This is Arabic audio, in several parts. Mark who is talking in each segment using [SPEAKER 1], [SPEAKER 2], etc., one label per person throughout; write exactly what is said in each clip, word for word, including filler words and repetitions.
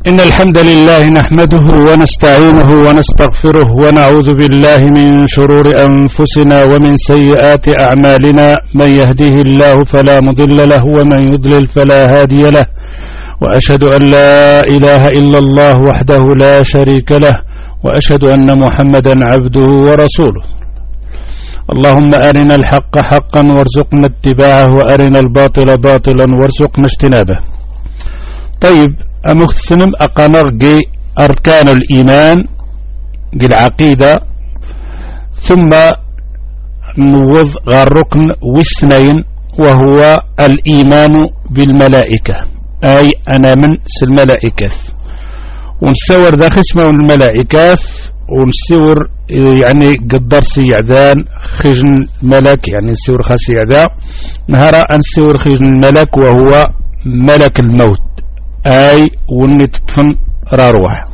[SPEAKER 1] إن الحمد لله نحمده ونستعينه ونستغفره ونعوذ بالله من شرور أنفسنا ومن سيئات أعمالنا. من يهده الله فلا مضل له ومن يضلل فلا هادي له، وأشهد أن لا إله إلا الله وحده لا شريك له، وأشهد أن محمدا عبده ورسوله. اللهم أرنا الحق حقا وارزقنا اتباعه، وأرنا الباطل باطلا وارزقنا اجتنابه. طيب، أمختنم أقنر جي أركان الإيمان جي العقيدة، ثم نوض غير ركن وسنين وهو الإيمان بالملائكة، أي أنا من الملائكة، ونسور ذا خسمة الملائكة، ونسور يعني قدر سيعدان خجن ملك، يعني نسور خاص يعدا نهار أنسور خجن الملك وهو ملك الموت، أي وني تطفن راروح.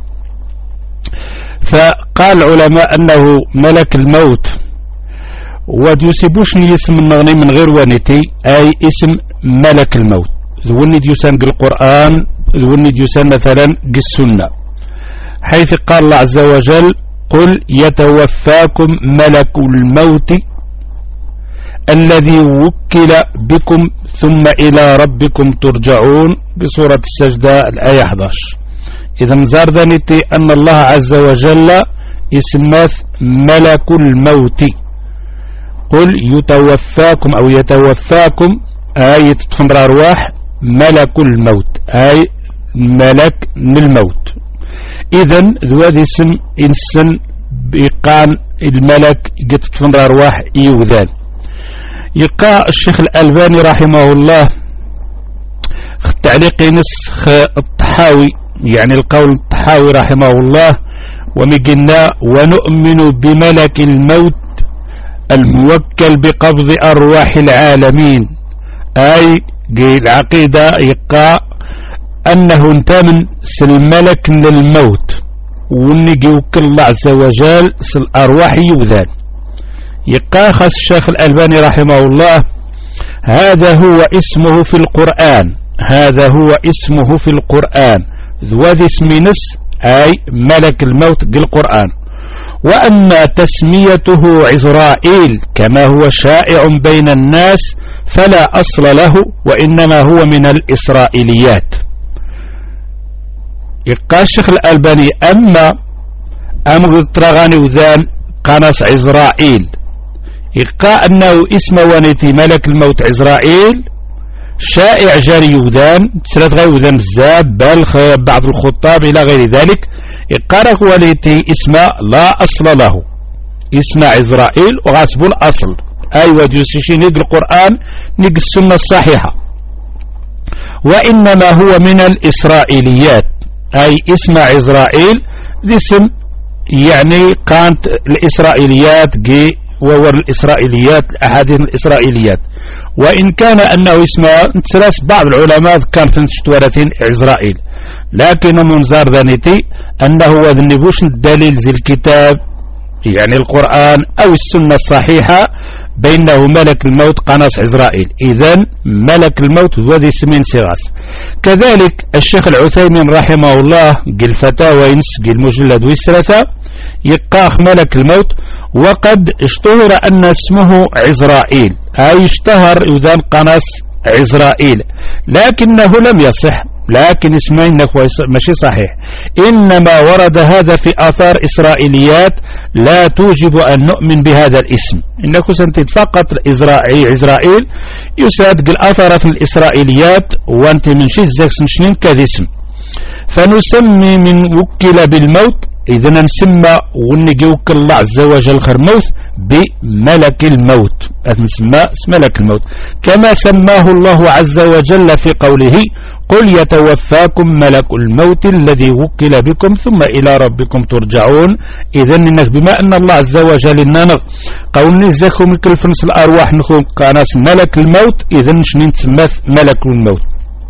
[SPEAKER 1] فقال العلماء أنه ملك الموت وديوسيبوش اسم النغني من غير وانتي، أي اسم ملك الموت ذوني ديوسان القرآن، ذوني ديوسان مثلا السنة، حيث قال الله عز وجل: قل يتوفاكم ملك الموت الذي وكل بكم ثم إلى ربكم ترجعون، بسورة السجدة الآية أحد عشر. إذا زار ذنتي أن الله عز وجل اسمه ملك الموت. قل يتوفاكم أو يتوفاكم آية تفنر أرواح ملك الموت، أي ملك الموت. إذا ذو هذا اسم إنسان بإقان الملك قد تفنر أرواح يوذان. يقع الشيخ الألباني رحمه الله تعليق نسخ الطحاوي، يعني القول الطحاوي رحمه الله، ومقلنا: ونؤمن بملك الموت الموكل بقبض أرواح العالمين، أي العقيدة يقع أنه انتمن سلملك من الموت، ونجي وكل الله عز وجل سل أرواح يوذان. يقع خاص الشيخ الألباني رحمه الله: هذا هو اسمه في القرآن، هذا هو اسمه في القرآن، ذو اسم نس أي ملك الموت بالقرآن. وأما تسميته عزرائيل كما هو شائع بين الناس فلا أصل له، وإنما هو من الإسرائيليات. يقع الشيخ الألباني: أما أمر ترغاني وذان قناص عزرائيل، يقع أنه اسم ونتي ملك الموت عزرائيل شائع جاري وذان، تسرد غير وذان بزاب بلخ بعض الخطاب إلى غير ذلك. يقع ونتي اسم لا أصل له، اسم عزرائيل وغاسبو الأصل، أي وديوسيشي نيق القرآن نيق السنة الصحيحة، وإنما هو من الإسرائيليات، أي اسم عزرائيل الاسم يعني كانت الإسرائيليات جي وهو الإسرائيليات أحاديث الإسرائيليات. وإن كان أنه اسمه ثلاث بعض العلماء كانت تشتورتين عزرائيل، لكن منظر ذنتي أنه وذنبوش الدليل زي الكتاب يعني القرآن أو السنة الصحيحة بينه ملك الموت قناص عزرائيل. إذن ملك الموت هو ذي اسمين سغاس. كذلك الشيخ العثيمين رحمه الله قل فتاوى ينس قل مجلد ويسرثة يقاخ ملك الموت، وقد اشتهر أن اسمه عزرائيل، أي اشتهر إذن قناص عزرائيل، لكنه لم يصح، لكن اسمه ماشي صحيح، إنما ورد هذا في آثار إسرائيليات لا توجب أن نؤمن بهذا الاسم. إنك سنتد فقط عزرائيل يساد الآثار في الإسرائيليات، وانت من شي الزكس نشنين كذا اسم، فنسمي من وكل بالموت. إذن نسمى ونجي وكل الله عز وجل خير موت بملك الموت، نسمى ملك الموت كما سماه الله عز وجل في قوله: قل يتوفاكم ملك الموت الذي وكل بكم ثم إلى ربكم ترجعون. إذن إنك بما أن الله عز وجل إننا قول نزكم كل فنس الأرواح نخون قناس ملك الموت، إذن شنين تسمى ملك الموت.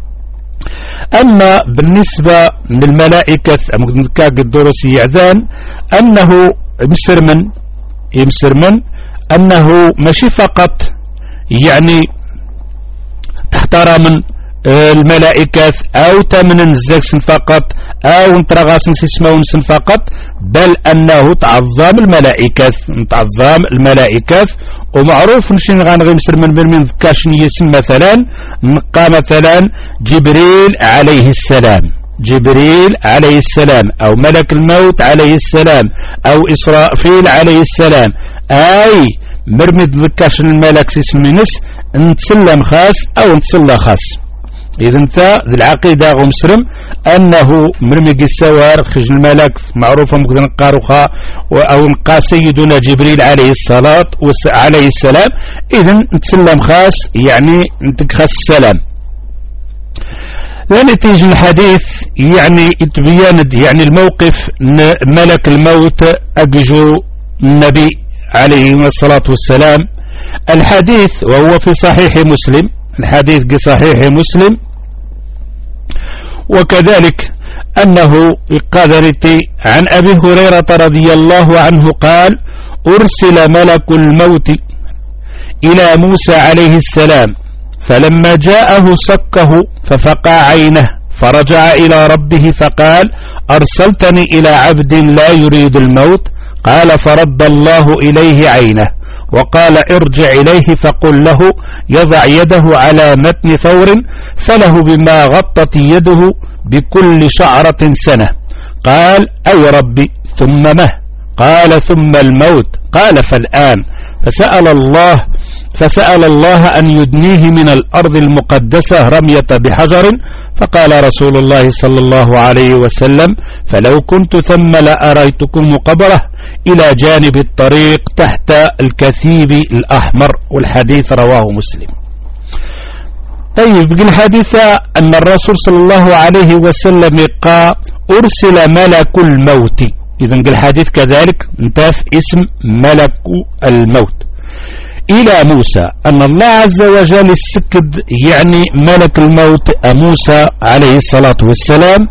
[SPEAKER 1] أما بالنسبة للملائكة مكاك الدروس يعذان أنه يمسر من يمسر من أنه ماشي فقط يعني تحترم الملائكة أو تمن الزكس فقط أو نترغاس نسمى ونسن فقط، بل أنه تعظم الملائكة تعظم الملائكة. ومعروف نشين غنغي مسر من من من ذكاشن يسم مثلا نقى مثلا جبريل عليه السلام جبريل عليه السلام أو ملك الموت عليه السلام أو إسرافيل عليه السلام، أي مرمد ذكاشن الملك اسم نس نتسلم خاص أو نتسلى خاص. إذا انت ذي العقيدة غمسرم أنه مرمي السوار خجل الملك معروفة ممكن نقاروخا أو نقا سيدنا جبريل عليه الصلاة عليه السلام. إذا نتسلم خاص يعني نتخص السلام. لنتيجة الحديث يعني تبين يعني الموقف ملك الموت أجو النبي عليه الصلاة والسلام. الحديث وهو في صحيح مسلم، الحديث في صحيح مسلم. وكذلك أنه قادرت عن أبي هريرة رضي الله عنه قال: أرسل ملك الموت إلى موسى عليه السلام فلما جاءه سكه ففقع عينه فرجع إلى ربه فقال: أرسلتني إلى عبد لا يريد الموت. قال: فرد الله إليه عينه وقال: ارجع إليه فقل له يضع يده على متن ثور فله بما غطت يده بكل شعرة سنة. قال: أي ربي ثم مه؟ قال: ثم الموت. قال: فالآن. فسأل الله فسأل الله أن يدنيه من الأرض المقدسة رمية بحجر. فقال رسول الله صلى الله عليه وسلم: فلو كنت ثم لأريتكم قبره إلى جانب الطريق تحت الكثيب الأحمر. والحديث رواه مسلم. طيب الحديث أن الرسول صلى الله عليه وسلم قال: أرسل ملك الموت. إذن الحديث كذلك انتهى اسم ملك الموت إلى موسى، أن الله عز وجل السكد يعني ملك الموت موسى عليه الصلاة والسلام.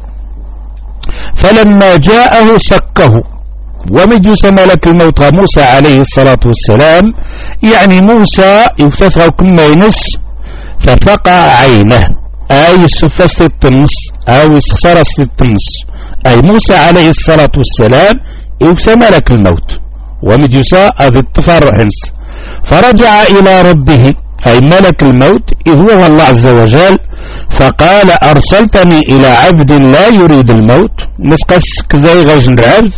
[SPEAKER 1] فلما جاءه سكه، ومجوس ملك الموت موسى عليه الصلاة والسلام يعني موسى يفتسغ كما ينس ففقع عينه، أي سفست التنس أو سرست التنس، أي موسى عليه الصلاة والسلام يفتس ملك الموت ومجوس هذا التفرح نس. فرجع إلى ربه أي ملك الموت إذ هو الله عز وجل فقال: أرسلتني إلى عبد لا يريد الموت. نسقس كذا يغجن العبد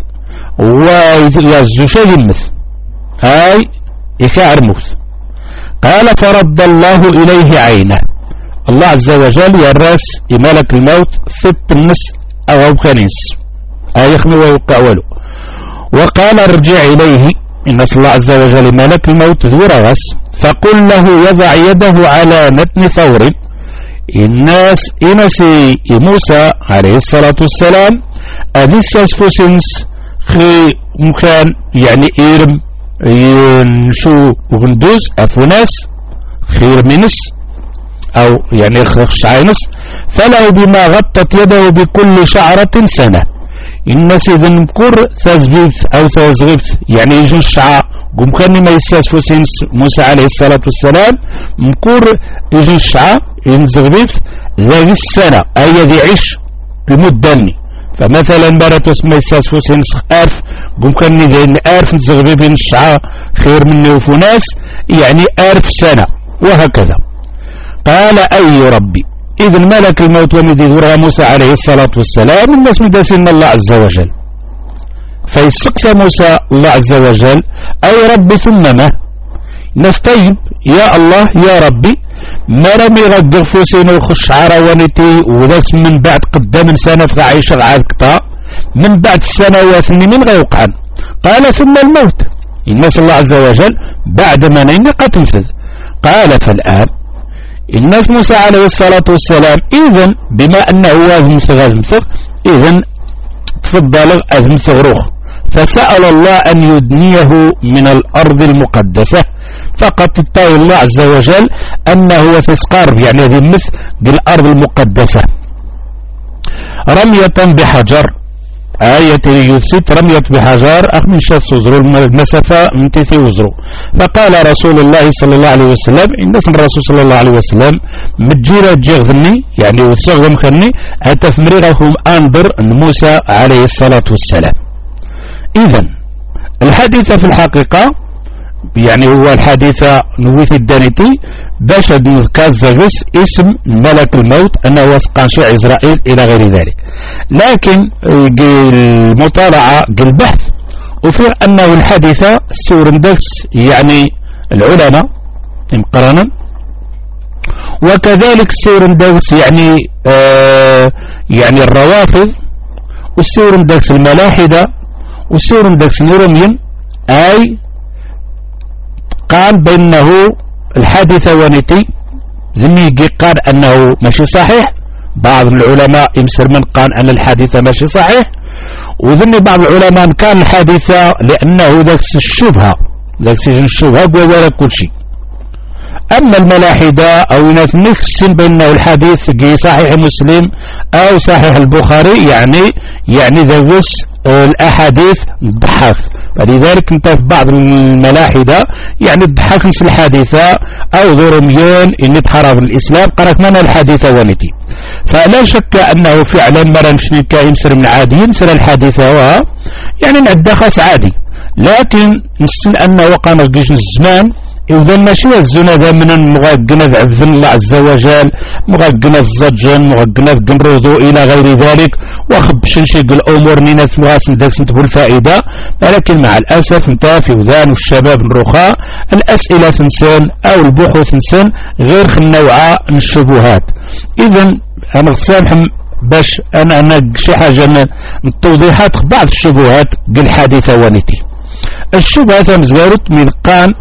[SPEAKER 1] ويزو شيء يمث هاي يفعر موت. قال: فرد الله إليه عينه. الله عز وجل يرس ملك الموت ست النس أو كنيس أي يخمي ويوقع ولو. وقال: ارجع إليه إن الله عز وجل ملك الموت ذو رغس فقل له يضع يده على متن ثور. الناس إنسي موسى عليه الصلاة والسلام أدسس فسنس خي مكان يعني إيرم ينشو وغندوز أفوناس خير منس أو يعني خش عينس فله بما غطت يده بكل شعرة سنة. الناس إذا نمكر ثزبيبت أو ثزغبت يعني يجن الشعاء قم كان ما يستسفو سينس موسى عليه الصلاة والسلام مكر يجن الشعاء ينزغبيبت ذي السنة أي ذي عيش المدني. فمثلا مرات اسمه يستسفو سينس أرف قم كان ذي أرف نزغبيبين الشعاء خير من نوفناس يعني أرف سنة وهكذا. قال: أي ربي. إذ الملك الموت ومدي ذرها موسى عليه الصلاة والسلام الناس مدافن الله عز وجل فيستقسى موسى الله عز وجل: أي ربي ثم ما؟ نستجب يا الله يا ربي ما رمي غدغ فوسين وخش عروانتي وذاس من بعد قدام سنة في عيش العاد كتا من بعد السنوات من غيوقعا. قال: ثم الموت. الناس الله عز وجل بعد ما نين قتنفذ. قال: فالآن. الناس موسى عليه الصلاة والسلام إذن بما أنه واذ مثغ مثغ إذن تفضل أذ مثغروخ فسأل الله أن يدنيه من الأرض المقدسة. فقد تطاو الله عز وجل أنه تسقار يعني ذي مثل بالأرض المقدسة رمية بحجر آية يثبت رمية بحجار أخ من شاف وزرو المسافة من تيثي وزرو. فقال رسول الله صلى الله عليه وسلم إن الرسول صلى الله عليه وسلم مجيرة جيغذني يعني وتسغم خني أتفمرغهم أنظر موسى عليه الصلاة والسلام. إذن الحديث في الحقيقة يعني هو الحادثة نويث الدانيتي باش نذكر زغس اسم ملك الموت أنه وسقانشي إسرائيل إلى غير ذلك. لكن المطالعة البحث وفي أنه الحادثة سورندكس يعني العلماء مقارنة، وكذلك سورندكس يعني آه يعني الروافض، والسورندكس الملاحدة، والسورندكس نيروميين، أي قال بأنه الحادثة ونتي ذنيجي قال أنه ماشي صحيح. بعض العلماء يمسر من قال أن الحادثة ماشي صحيح، وذني بعض العلماء كان الحادثة لأنه ذاك الشبهة ذاك سجن الشبهة ولا كل شيء. أما الملاحدة أو نفسن بأنه الحديث جي صحيح مسلم أو صحيح البخاري يعني يعني ذوس الأحاديث ضحك، فلذلك انت في بعض الملاحدة يعني ضحك نفس الحادثة أو ذرميون إن تحرف الإسلام قرأت منا الحادثة ونتي. فلا شك أنه فعلا مرة نشني كاين سر من عادي ينسر الحادثة وها يعني نعد خاص عادي، لكن نسل أنه وقع نقيش الزمان إذا ماشي الزنا ذا من مغاقنا بعبد الله عز وجل، مغاقنا الزجن، مغاقنا القنروضو إلى غير ذلك، وخبش نشيق الأمور نينا ثواس نداك سنتبو الفائدة. ولكن مع الأسف انت في وذان والشباب الرخاء الأسئلة تنسان أو البحوث تنسان غير خنوعة من الشبهات. إذا أنا سامح باش أنا أنا شي حاجة من التوضيحات بعض الشبهات قل حادثة ونتي. الشبهة مزارت من قان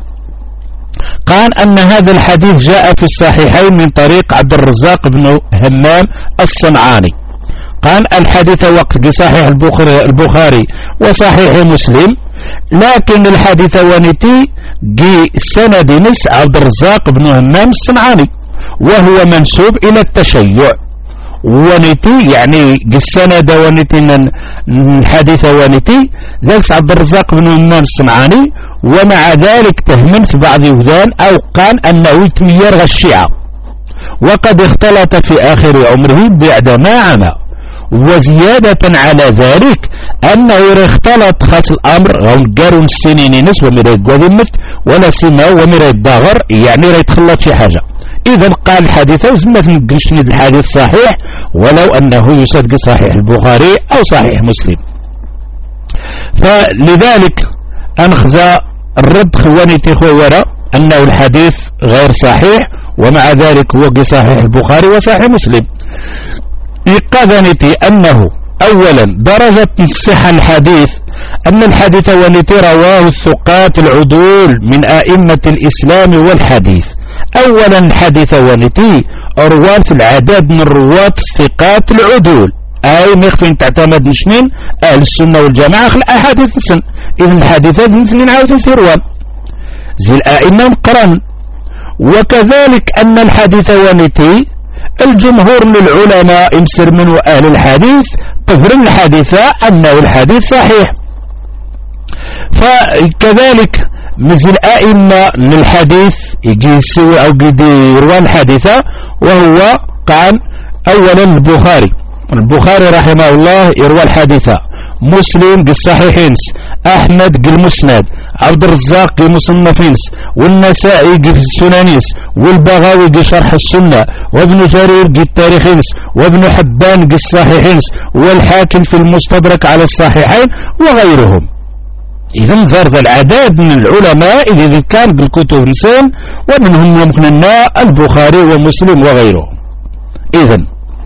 [SPEAKER 1] قال أن هذا الحديث جاء في الصحيحين من طريق عبد الرزاق بن همام الصنعاني. قال الحديث وقت صحيح البخاري وصحيح مسلم، لكن الحديث ونتي جي سند نس عبد الرزاق بن همام الصنعاني وهو منسوب إلى التشيع. ونتي يعني السند ونتي من الحديث ونتي ذلك عبد الرزاق بن همام الصنعاني، ومع ذلك تهمن في بعض وذان أو قال أنه يتمير الشيعة، وقد اختلط في آخر عمره بعد ما عمى. وزيادة على ذلك أنه اختلط خاص الأمر غون قارون السنين نس ومرا يقوذمت ولا سما ومرا يداغر يعني راه يتخلط شي حاجة. إذا قال الحديثة وزمت نقلش ند الحديث صحيح ولو أنه يصدق صحيح البخاري أو صحيح مسلم. فلذلك أنخذ الرد خوانيتي خوارا أنه الحديث غير صحيح، ومع ذلك هو صحيح البخاري وصحيح مسلم. يقاذنتي أنه أولا درجة الصحة الحديث أن الحديث والتي رواه الثقات العدول من أئمة الإسلام والحديث. أولا الحديث والتي رواه في العدد من رواة الثقات العدول، أي مخفين تعتمد نشنين أهل السنة والجماعة خل أحاديث نسن. إذن الحديثات نسنين عاوتين في روان زي الأئمة مقرن. وكذلك أن الحديث والتي الجمهور للعلماء يمسر من أهل الحديث تفرم الحديثة أنه الحديث صحيح. فكذلك مثل الأئمة للحديث يجي يسوي أو يروى الحديثة، وهو قال أولا البخاري البخاري رحمه الله يروى الحديثة، مسلم بالصحيحين، أحمد بالمسند، عبد الرزاق بالمصنفينس، والنسائي بالسنانيس، والبغاوي بشرح السنة، وابن جرير بالتاريخينس، وابن حبان بالصحيحينس، والحاكم في المستدرك على الصحيحين وغيرهم. إذن زرد العدد من العلماء إذا كان بالكتب نسان ومنهم يمكننا البخاري ومسلم وغيرهم. إذن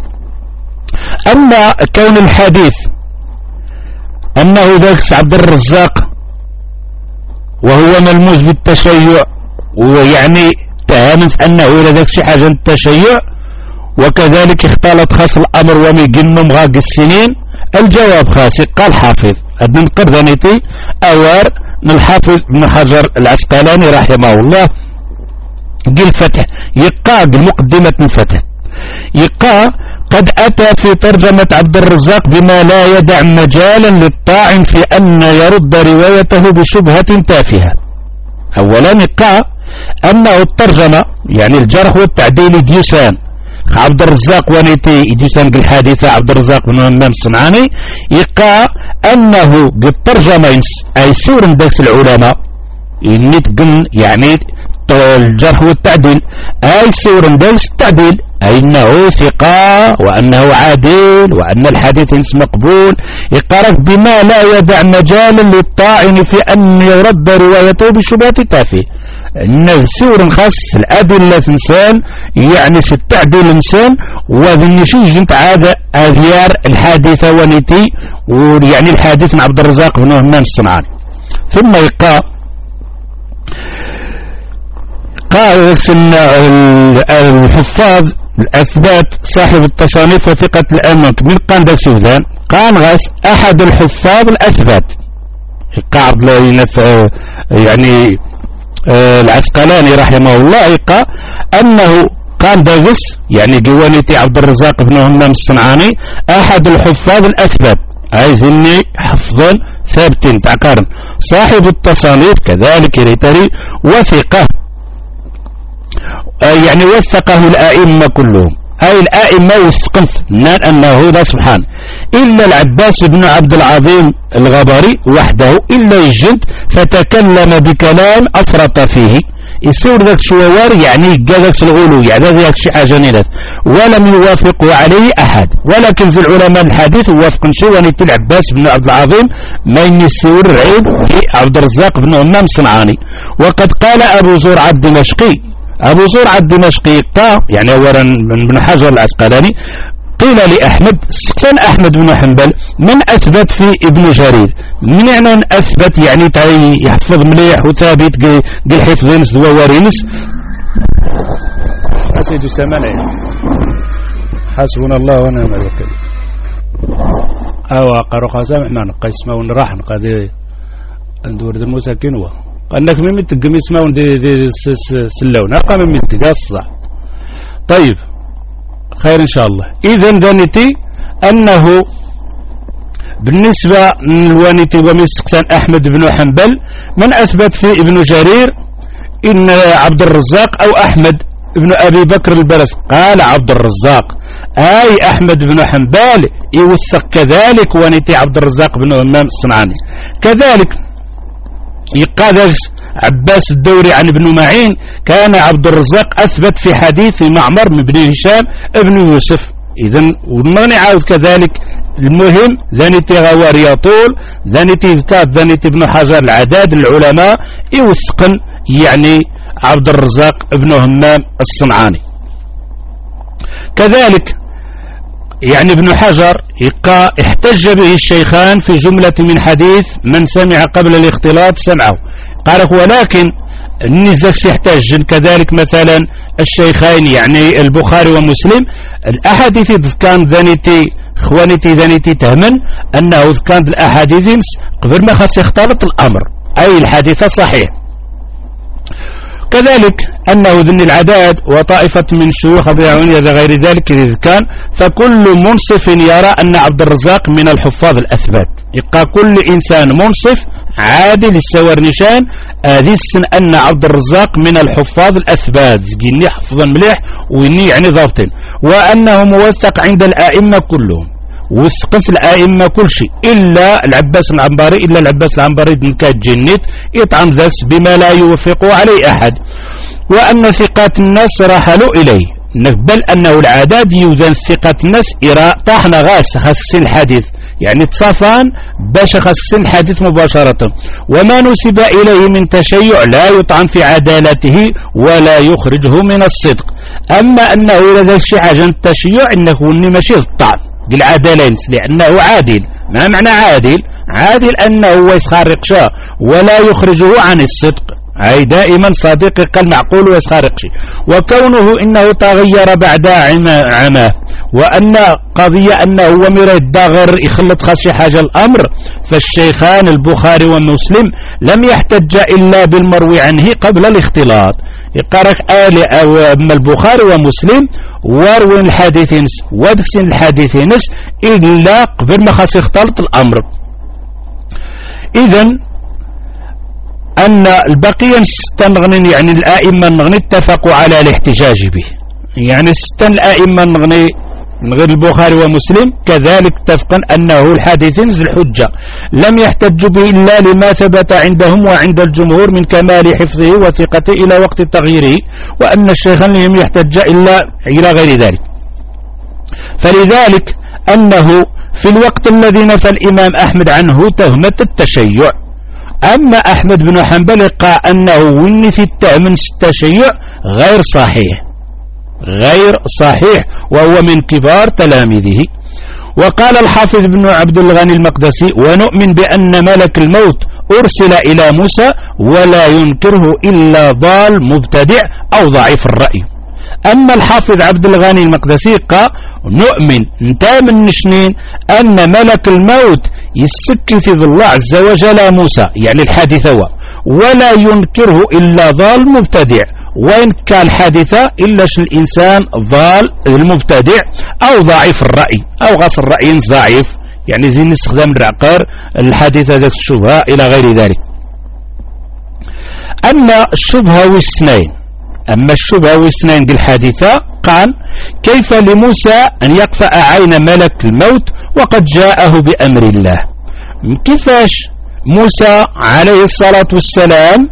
[SPEAKER 1] أما كون الحديث أنه ذاك عبد الرزاق وهو ملموس بالتشيع، ويعني تهمت أنه إلى ذاك شي حاجة التشيع، وكذلك اختلط خاص الأمر وميقنم غاق السنين. الجواب خاسي قال حافظ ابن قردانيتي أوار الحافظ ابن حجر العسقلاني رحمه الله قل فتح يقا بالمقدمة الفتح يقا قد أتى في ترجمة عبد الرزاق بما لا يدع مجالا للطاعن في أن يرد روايته بشبهة تافهة. أولا يقع أنه الترجمة يعني الجرح والتعديل ديوسان عبد الرزاق ونيتي ديوسان بالحادثة عبد الرزاق بن همام الصنعاني يقع أنه بالترجمة أي سور داس العلماء ينتقن يعني الجرح والتعديل أي سور داس التعديل أي أنه ثقة وأنه عادل وأن الحديث مقبول يقرف بما لا يدع مجالا للطاعن في أن يرد روايته بشبهة تافه. أن سور خاص الأدلة إنسان يعني ستعدل الإنسان وذن شيء جنت عادة أغيار الحادثة ونيتي ويعني الحادث مع عبد الرزاق بن همام الصنعاني. ثم يقع قال الحفاظ الأثبات صاحب التصانيف وثقة الأمانة من قان دا سودان قام غاس أحد الحفاظ الأثبات قاعد يعني آه العسقلاني رحمه الله يقع أنه قام داغس يعني جوانيتي عبد الرزاق بن همام الصنعاني أحد الحفاظ الأثبات عايزني حفظا ثابتين تعقارن صاحب التصانيف كذلك ريتري وثقة يعني وثقه الآئمة كلهم أي الآئمة وثقن نال أنه ذا سبحان إلا العباس بن عبد العظيم الغبري وحده إلا يجد فتكلم بكلام أفرط فيه يصير ذاك شوار يعني ذاك الغلو يعني ذاك شي حاجة نيلات ولم يوافقه عليه أحد ولكن في العلماء الحديث وافقن شي ونيت العباس بن عبد العظيم ما ينسيور عيب عبد الرزاق بن همام الصنعاني. وقد قال أبو زرعة الدمشقي أبو زرعة الدمشقي قال يعني أولا من حجر العسقلاني قيل لأحمد سكن أحمد بن حنبل من أثبت في ابن جرير من يعني أثبت يعني تعي يحفظ مليح وثابت قل حفظينس دوارينس أسيد السمانة حسبنا الله ونعم الوكيل أو قروا خاسام احنا نقا يسمعون راح نقا ندور ذي موسى كنوة قالك من متقم يسمعون دي دي سلون أقام من متقصة. طيب خير إن شاء الله. إذن ذنتي أنه بالنسبة للوانتي ومسكسان أحمد بن حنبل من أثبت في ابن جرير إن عبد الرزاق أو أحمد ابن أبي بكر البرس قال عبد الرزاق أي أحمد بن حنبل يوثق كذلك وانتي عبد الرزاق بن همام الصنعاني. كذلك يقال عباس الدوري عن ابن معين كان عبد الرزاق أثبت في حديث معمر بن هشام ابن يوسف. إذن وما نعاود كذلك المهم ذانيتي غواري يطول ذانيتي ذكات ذانيتي ابن حجر العداد العلماء يوثقن يعني عبد الرزاق ابن همام الصنعاني. كذلك يعني ابن حجر يقى احتج به الشيخان في جملة من حديث من سمع قبل الاختلاط سمعه قالك ولكن النزاك يحتاج كذلك مثلا الشيخين يعني البخاري ومسلم الأحاديث كان ذانيتي خوانيتي ذانيتي تهمن أنه كان الأحاديث قبل ما خاص يختلط الأمر أي الحديث صحيح. كذلك أنه ذن العداد وطائفة من شيوخ أبيعونية غير ذلك إذ كان فكل منصف يرى أن عبد الرزاق من الحفاظ الأثبات يبقى كل إنسان منصف عادل السوار نشان هذه السن أن عبد الرزاق من الحفاظ الأثبات زقيني حفظا مليح وإني يعني ضابطين وأنه موثق عند الآئمة كلهم وسقف الآئمة كل شيء إلا العباس العنبري إلا العباس العنبري بن كاد جنيت يطعن ذاك بما لا يوفق عليه أحد وأن ثقات الناس رحلوا إليه بل أنه العداد يوزن ثقات الناس إراء طاحنا غاس خاص الحديث يعني تصافان باش خاص الحديث مباشرة وما نسب إليه من تشيع لا يطعن في عدالته ولا يخرجه من الصدق. أما أنه لذلك شي حاجة التشيع إنه ماشي الطعن بالعدالين لأنه عادل. ما معنى عادل؟ عادل أنه يسخرق شاء ولا يخرجه عن الصدق أي دائما صديقي قال معقول ويسخارق شيء. وكونه إنه تغير بعد عماه، وأن قضية أنه هو مريد داغر يخلط خاص شي حاجة الأمر، فالشيخان البخاري ومسلم لم يحتج إلا بالمروي عنه قبل الاختلاط. يقارك آل أو أما البخاري ومسلم واروين الحديثين ودسين الحديثين إلا قبل ما خاص يختلط الأمر. إذن أن البقية ستة نغني يعني الآئمة نغني اتفقوا على الاحتجاج به، يعني ستة الآئمة نغني غير البخاري ومسلم كذلك اتفقا أنه الحديثين الحجة لم يحتج به إلا لما ثبت عندهم وعند الجمهور من كمال حفظه وثقته إلى وقت تغييره، وأن الشيخان لم يحتج إلا إلى غير ذلك. فلذلك أنه في الوقت الذي نفى الإمام أحمد عنه تهمة التشيع، أما أحمد بن حنبل قال أنه وني في التهم التشيع غير صحيح غير صحيح وهو من كبار تلاميذه. وقال الحافظ بن عبد الغني المقدسي: ونؤمن بأن ملك الموت أرسل إلى موسى ولا ينكره إلا ضال مبتدع أو ضعيف الرأي. أما الحافظ عبد الغني المقدسي قال: نؤمن انتا من نشنين أن ملك الموت يسكي في الله عز وجل موسى، يعني الحادثة هو، ولا ينكره إلا ضال مبتدع، وإن كان حادثة إلا الإنسان ضال المبتدع أو ضعيف الرأي أو غاص الرأي ضعيف، يعني زين استخدام العقار الحادثة ذات الشبهة إلى غير ذلك. أما الشبهة والسنين أما الشبهة والسنين بالحادثة قال: كيف لموسى أن يقفأ عين ملك الموت وقد جاءه بأمر الله؟ كيفاش موسى عليه الصلاة والسلام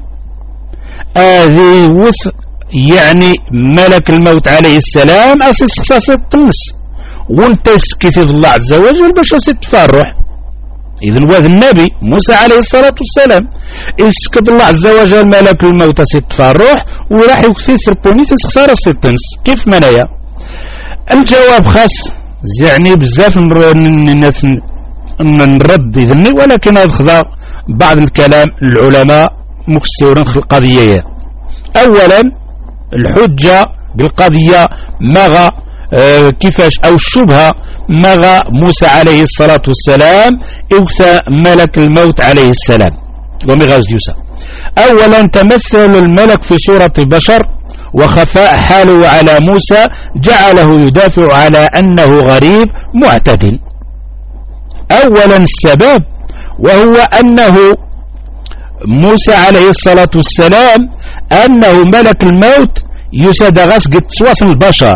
[SPEAKER 1] هذه وث يعني ملك الموت عليه السلام أسيس خصاص التنس وانت سكت الله عز وجل باش تفرح. إذن وهذا النبي موسى عليه الصلاة والسلام اسكت الله عز وجل ملك الموت ستفرح وراح يكفي سربوني تسخسار الستنس كيف منايا؟ الجواب خاص يعني بزاف الناس نرد إذني، ولكن هذا بعض الكلام العلماء مكسرين في القضية. أولا الحجة بالقضية مغى اه كيفاش أو الشبهة مغى موسى عليه الصلاة والسلام إوثى ملك الموت عليه السلام ومغاز يوسى. أولا تمثل الملك في صورة بشر وخفاء حاله على موسى جعله يدافع على أنه غريب معتد. أولا السبب وهو أنه موسى عليه الصلاة والسلام أنه ملك الموت يسد غسق سواس البشر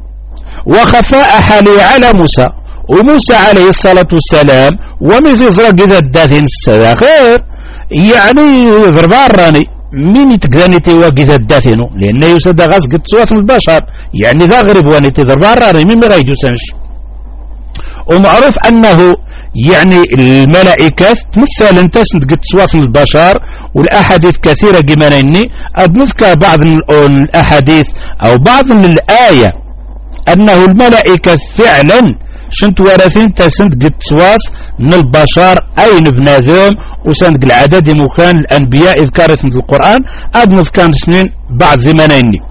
[SPEAKER 1] وخفاء حاله على موسى، وموسى عليه الصلاة والسلام ومزي زرق إذا الداثين السلاخير يعني ضرباراني مين يتقداني تيواقي ذا الداثينو لأنه يسد غسق سواس البشر يعني ذا غريب واني تضرباراني مين مغايدو سنش. ومعروف أنه يعني الملائكة مثلا تسند قد سواس البشر، والأحاديث كثيرة جمانيني أذكر بعض الأحاديث أو بعض من الآية أنه الملائكة فعلا شنت ورثين تسند قد سواس من البشر أين بنادم وسند العدد مكان الأنبياء إذ كانت من القرآن أدنف كان سنين بعض زمانيني.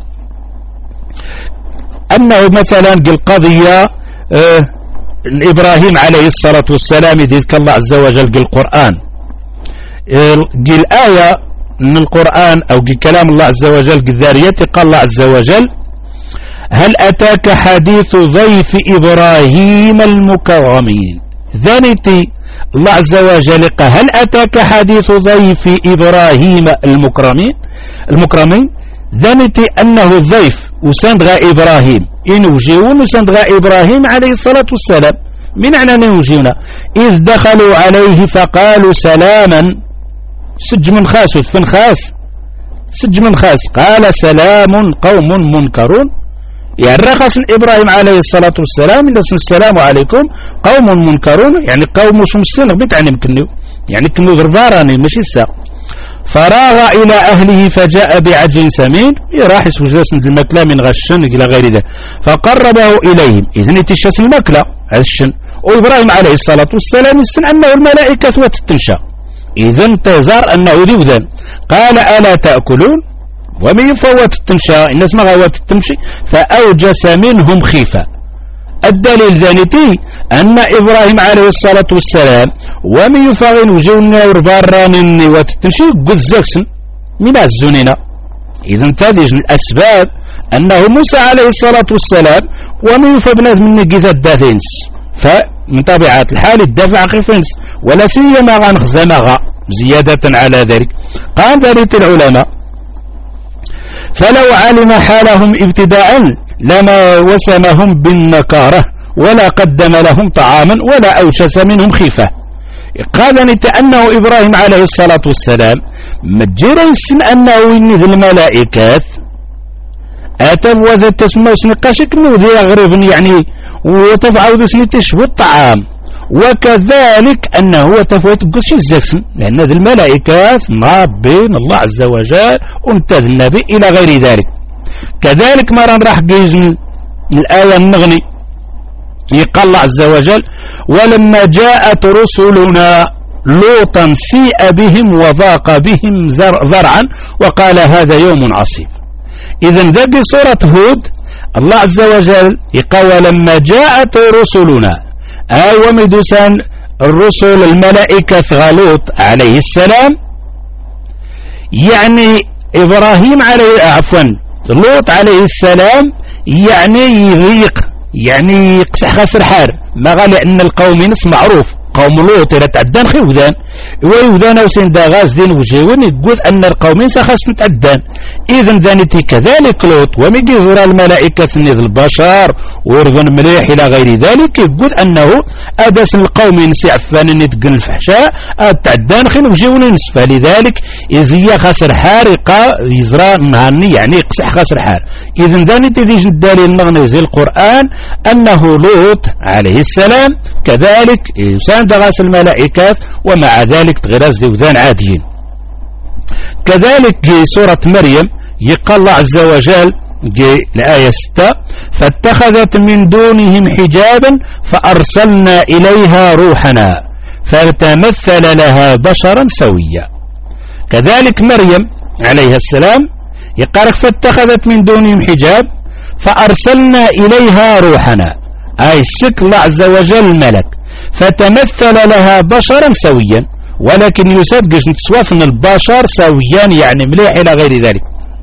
[SPEAKER 1] أنه مثلا القضية اه إبراهيم عليه الصلاة والسلام إذ يذكر الله عز وجل القرآن دي الآية من القرآن أو دي كلام الله عز وجل الذارية قال الله عز وجل: هل أتاك حديث ضيف إبراهيم المكرمين. ذانيتي الله عز وجل قال: هل أتاك حديث ضيف إبراهيم المكرمين المكرمين ذانيتي أنه الضيف وسندغى إبراهيم إن وجيون وسندغى إبراهيم عليه الصلاة والسلام. من أعنى نوجيونا إذ دخلوا عليه فقالوا سلاما سج من خاس وفن خاس سج من خاس قال سلام قوم منكرون. يعني رخص إبراهيم عليه الصلاة والسلام إن السلام عليكم قوم منكرون يعني قوم مش مسلم بتعني مكنو يعني كنو غرباراني ماشي السا. فراغ إلى أهله فجاء بعجل سمين راح يسوي المكلا من غشن إلى غير ذلك فقربه إليهم. إذن يتشاس المكلا الشن. وإبراهيم عليه الصلاة والسلام يسن أنه الملائكة وتتنشى إذن تزار أنه دي وذان. قال ألا تأكلون ومن فوت التمشى الناس ما غوات التمشي فأوجس منهم خيفة. الدليل ذانتي أن إبراهيم عليه الصلاة والسلام ومن يفغن وجونا ورباران وتتمشي قد زكسن من الزنين. إذن تدج الأسباب أنه موسى عليه الصلاة والسلام ومن يفبنات من نجيث الداثينس فمن طبيعة الحال الدافع خفنس ولا سيما غنخزمغا زيادة على ذلك. قال ذلك العلماء فلو علم حالهم ابتداء لما وسمهم بالنكارة ولا قدم لهم طعاما ولا أوشس منهم خيفة. قال أنه إبراهيم عليه الصلاة والسلام مجرى السن أنه ينذ الملائكات أتب وذا تسمى سنقاشك نوذي أغرب يعني وتفعل سنة تشوي الطعام. وكذلك أنه تفوت قصي الزكسن لأن ذي الملائكات ما بين الله عز وجل وانتذ النبي إلى غير ذلك. كذلك مرة راح جيزن الآية النغني يقال الله عز وجل ولما جاءت رسلنا لوطا سيء بهم وضاق بهم ذرعا وقال هذا يوم عصيب. إذن ذاك سورة هود الله عز وجل يقال ولما جاءت رسلنا أي ومدوسان الرسل الملائكة غلوط عليه السلام يعني إبراهيم عليه عفوا لوط عليه السلام يعني يضيق يعني يقسح خسر حار ما قال لأن القوم نس معروف قوم لوط إلى تعدان خي وذان ويوذان وسين دا غاز دين وجيون يقول أن القومين سخص متعدان. إذن ذانتي كذلك لوط وميجي زرا الملائكة نذ البشر ورذن مليح إلى غير ذلك يقول أنه أدس القوم سعفان نتقن الفحشاء التعدان خين وجيون نس فلذلك إزيا خسر حارقة يزرا نهاني يعني يقسح خسر حار. إذن ذانتي ذي جدالي المغنزي القرآن أنه لوط عليه السلام كذلك إنسان دغاس الملائكات ومع ذلك تغرز ذوذان عاديين. كذلك جي سورة مريم يقال الله عز وجل جي الآية ستة فاتخذت من دونهم حجابا فأرسلنا إليها روحنا فتمثل لها بشرا سويا. كذلك مريم عليها السلام يقال فاتخذت من دونهم حجاب فأرسلنا إليها روحنا أي سك الله عز وجل الملك فتمثل لها بشرا سويا ولكن يصدق نتسوافن البشر سويا يعني مليح إلى غير ذلك.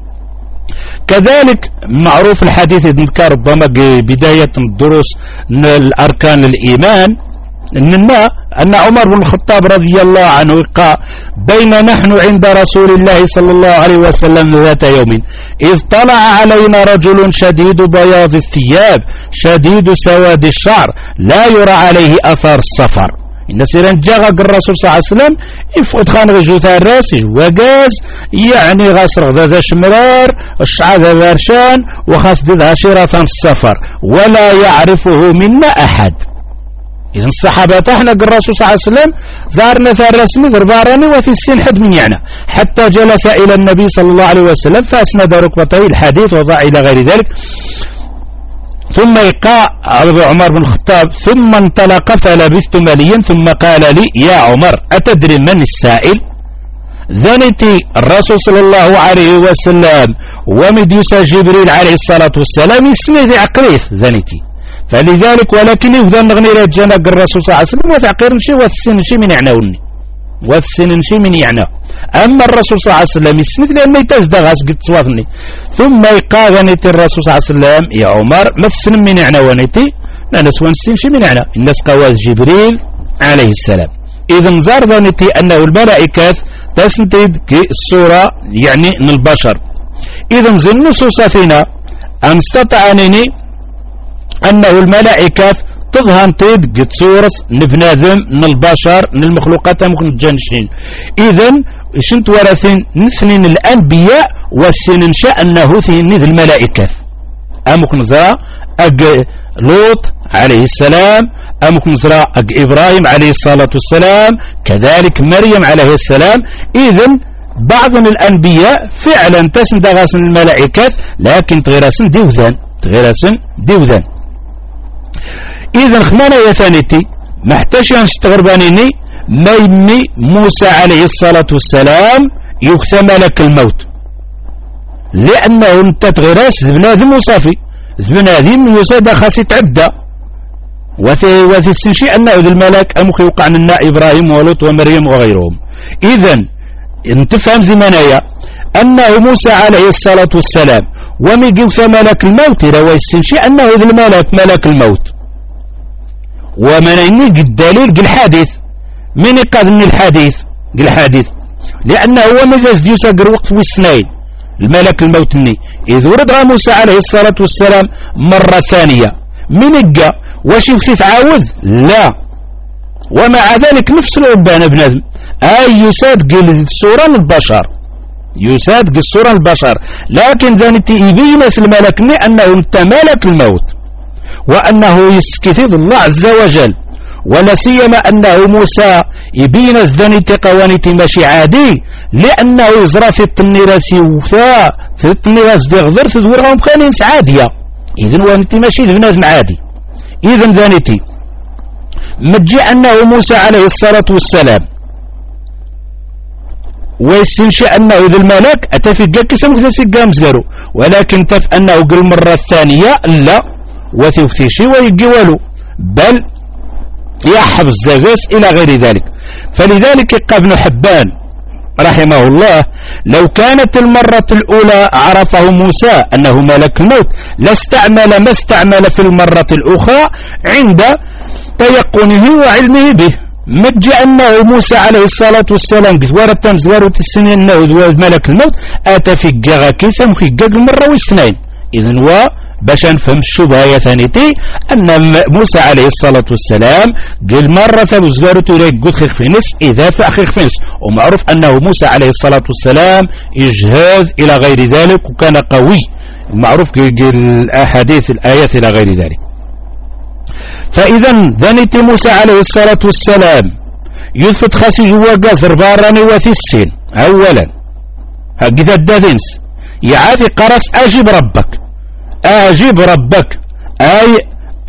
[SPEAKER 1] كذلك معروف الحديث نذكر ربما بداية الدروس الأركان الإيمان أن أن عمر بن الخطاب رضي الله عنه قال بين نحن عند رسول الله صلى الله عليه وسلم ذات يوم إذ طلع علينا رجل شديد بياض الثياب شديد سواد الشعر لا يرى عليه أثر السفر. إن سيران جاغا الرسول صلى الله عليه وسلم يفوت خان غجوتها الراسج وقاز يعني غاسر ذا شمرار الشعر ذا بارشان وخاص ذا شيرة السفر ولا يعرفه منا أحد. إذن الصحابة احنا الرسول صلى الله عليه وسلم زارنا ثارسني ضربارني وفي السن حد من يعني حتى جلس إلى النبي صلى الله عليه وسلم فأسند ركبتيه الحديث وضع إلى غير ذلك ثم يقع عمر بن الخطاب ثم انطلق فلبثت مليا ثم قال لي يا عمر أتدري من السائل؟ ذنتي الرسول صلى الله عليه وسلم ومديوس جبريل عليه الصلاة والسلام يسند عقريث ذنتي فلذلك ولكن يفضل نغني رجانا الرسول صلى الله عليه وسلم وتعقير شي والسن شي من يعناوني والسن شي من يعنى. أما الرسول صلى الله عليه وسلم يسند لأنه يتزدغ قد توافني ثم يقاغنيتي الرسول صلى الله عليه وسلم يا عمر ما السن من يعناونيتي لأن سوان السن شي من يعنى الناس قواز جبريل عليه السلام. إذن زار ذنتي أنه الملائكات تسندد الصورة يعني من البشر. إذن زي النصوص فينا أن استطعنني أنه الملائكة تظهر تيد قد صورة نبنادم من البشر من المخلوقات ممكن تجنشين. إذن شنت ورثين نثنين الأنبياء والسنن شأنه ثين ذي الملائكة أمكن زرا أج لوط عليه السلام أمكن زرا أج إبراهيم عليه الصلاة والسلام كذلك مريم عليه السلام. إذن بعض الأنبياء فعلا تسند غاسن الملائكة لكن تغيرسن ديوذان تغيرسن ديوذان. إذن خمانا يا ثانيتي محتاج نستغربانيني ما يمي موسى عليه الصلاة والسلام يكثى ملك الموت، لأنه انت تغيراس بنادم وصافي بنادم يساد خاص يتعدى وتستنشي أنه ذي الملك أمك يوقع لنا إبراهيم ولوط ومريم وغيرهم. إذن تفهم زمانية أنه موسى عليه الصلاة والسلام ومي يكثى ملك الموت روا يستنشي أنه ذي الملك ملك الموت. ومن إني الدليل الحديث من يقاد من الحديث الحديث لأنه هو مجاز يساقر وقت والسنين الملك الموت مني إذ ورد موسى عليه الصلاة والسلام مرة ثانية من الجا واش يوسف عاوذ لا، ومع ذلك نفس الأبان بنادم أي يساد الصورة البشر يساد الصورة البشر، لكن ذانتي يبين الملك أنه انت ملك الموت وأنه يسكتب الله عز وجل، ولا سيما أنه موسى يبين ذانتي قوانيتي ماشي عادي لأنه يزرى في التنيرات وفا في التنيرات دي غذر تدورهم قانينس عادية. إذن وانتي ماشي بنادم عادي. إذن ذانتي مجي أنه موسى عليه الصلاة والسلام ويستنشأ أنه ذا الملك أتفق كسم كسم مزدرو، ولكن تف أنه قل مرة الثانية لا وتفتشي ويجوالو بل يحب الزغس إلى غير ذلك. فلذلك قال ابن حبان رحمه الله لو كانت المرة الأولى عرفه موسى أنه ملك الموت لاستعمل ما استعمل في المرة الأخرى عند تيقنه وعلمه به. مجي أنه موسى عليه الصلاة والسلام قد تمزوار السنين أنه ملك الموت أتى في الجغا كيسا مخيقاق المرة والاثنين. إذن و باش نفهم الشبهة ثانيتي أن موسى عليه الصلاة والسلام قال مرة وزارته إليك قد خيخ فينس إذا فأخيخ فينس، ومعروف أنه موسى عليه الصلاة والسلام إجهاز إلى غير ذلك وكان قوي، معروف الأحاديث الآيات إلى غير ذلك. فإذا ذنيت موسى عليه الصلاة والسلام يثبت خاسي جوا قصر باراني وثسين أولا هكذا الدادنس يعادي قرص أجيب ربك أجيب ربك أي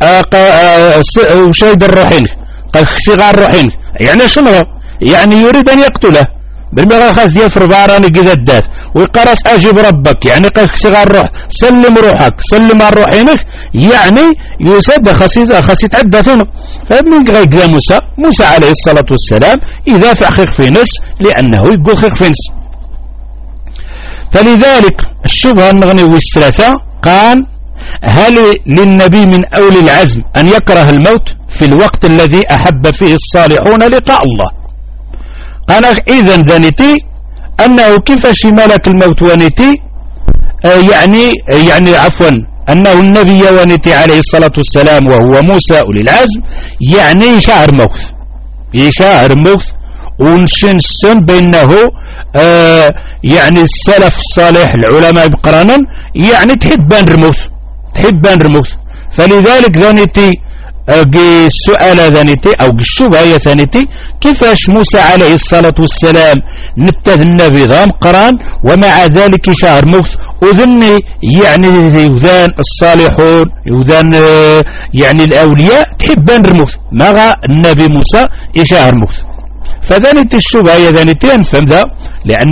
[SPEAKER 1] وشيد الروحين قد صغار الروحين يعني شنو يعني يريد أن يقتله بالمغا خاص يفر باراني كذا الدات ويقرص أجيب ربك يعني قد صغار الروح سلم روحك سلم روحينك يعني يسد خاص خاص يتعدى ثم فمن غير موسى موسى عليه الصلاة والسلام إذا فأخيق في نس لأنه يقول خيق في نس. فلذلك الشبهة المغني والثلاثة قال هل للنبي من أولي العزم أن يكره الموت في الوقت الذي أحب فيه الصالحون لقاء الله؟ قال إذن ذنتي أنه كيف ملك الموت ونتي آه يعني يعني عفوا أنه النبي ونتي عليه الصلاة والسلام وهو موسى أولي العزم يعني يشاعر موت يشاعر موت ونشن السن بينه آه يعني السلف الصالح العلماء بقرانا يعني تحب بان رموث تحب بان رموث. فلذلك ذانتي السؤال ذانتي أو الشبهة ثانيتي كيفاش موسى عليه الصلاة والسلام نتذ النبي ضام قران ومع ذلك شهر موث وذني يعني يوذان الصالحون يوذان يعني الأولياء تحب بان رموث مع النبي موسى يشهر موث. فذانت الشبهة ذانتي نفهم ذا لأن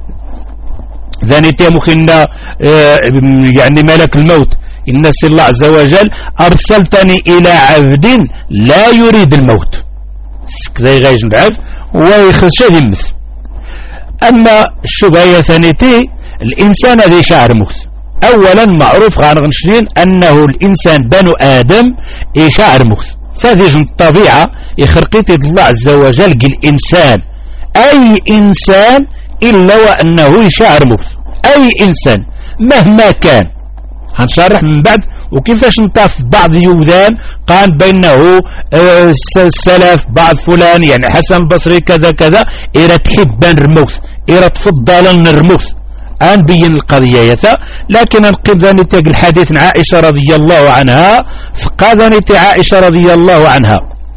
[SPEAKER 1] ذانتي مخنا يعني ملك الموت إن الله عز وجل أرسلتني إلى عبد لا يريد الموت كذا يغيج العبد ويخشى يمث. أما الشبهة ثانيتي الإنسان ذي شعر موت أولا معروف غانغنشدين أنه الإنسان بنو آدم يشعر موت فهذه الطبيعة يخرقيت الله عز وجل الإنسان أي إنسان إلا وأنه يشعر موت أي إنسان مهما كان. هنشرح من بعد وكيفاش نطاف بعض يوذان قال بينه السلف بعض فلان يعني حسن البصري كذا كذا إرى تحب نرموث إرى تفضل نرموث أنبين القضية يثا. لكن نقيم ذانيتك الحديث عن عائشة رضي الله عنها فقال عائشة رضي الله عنها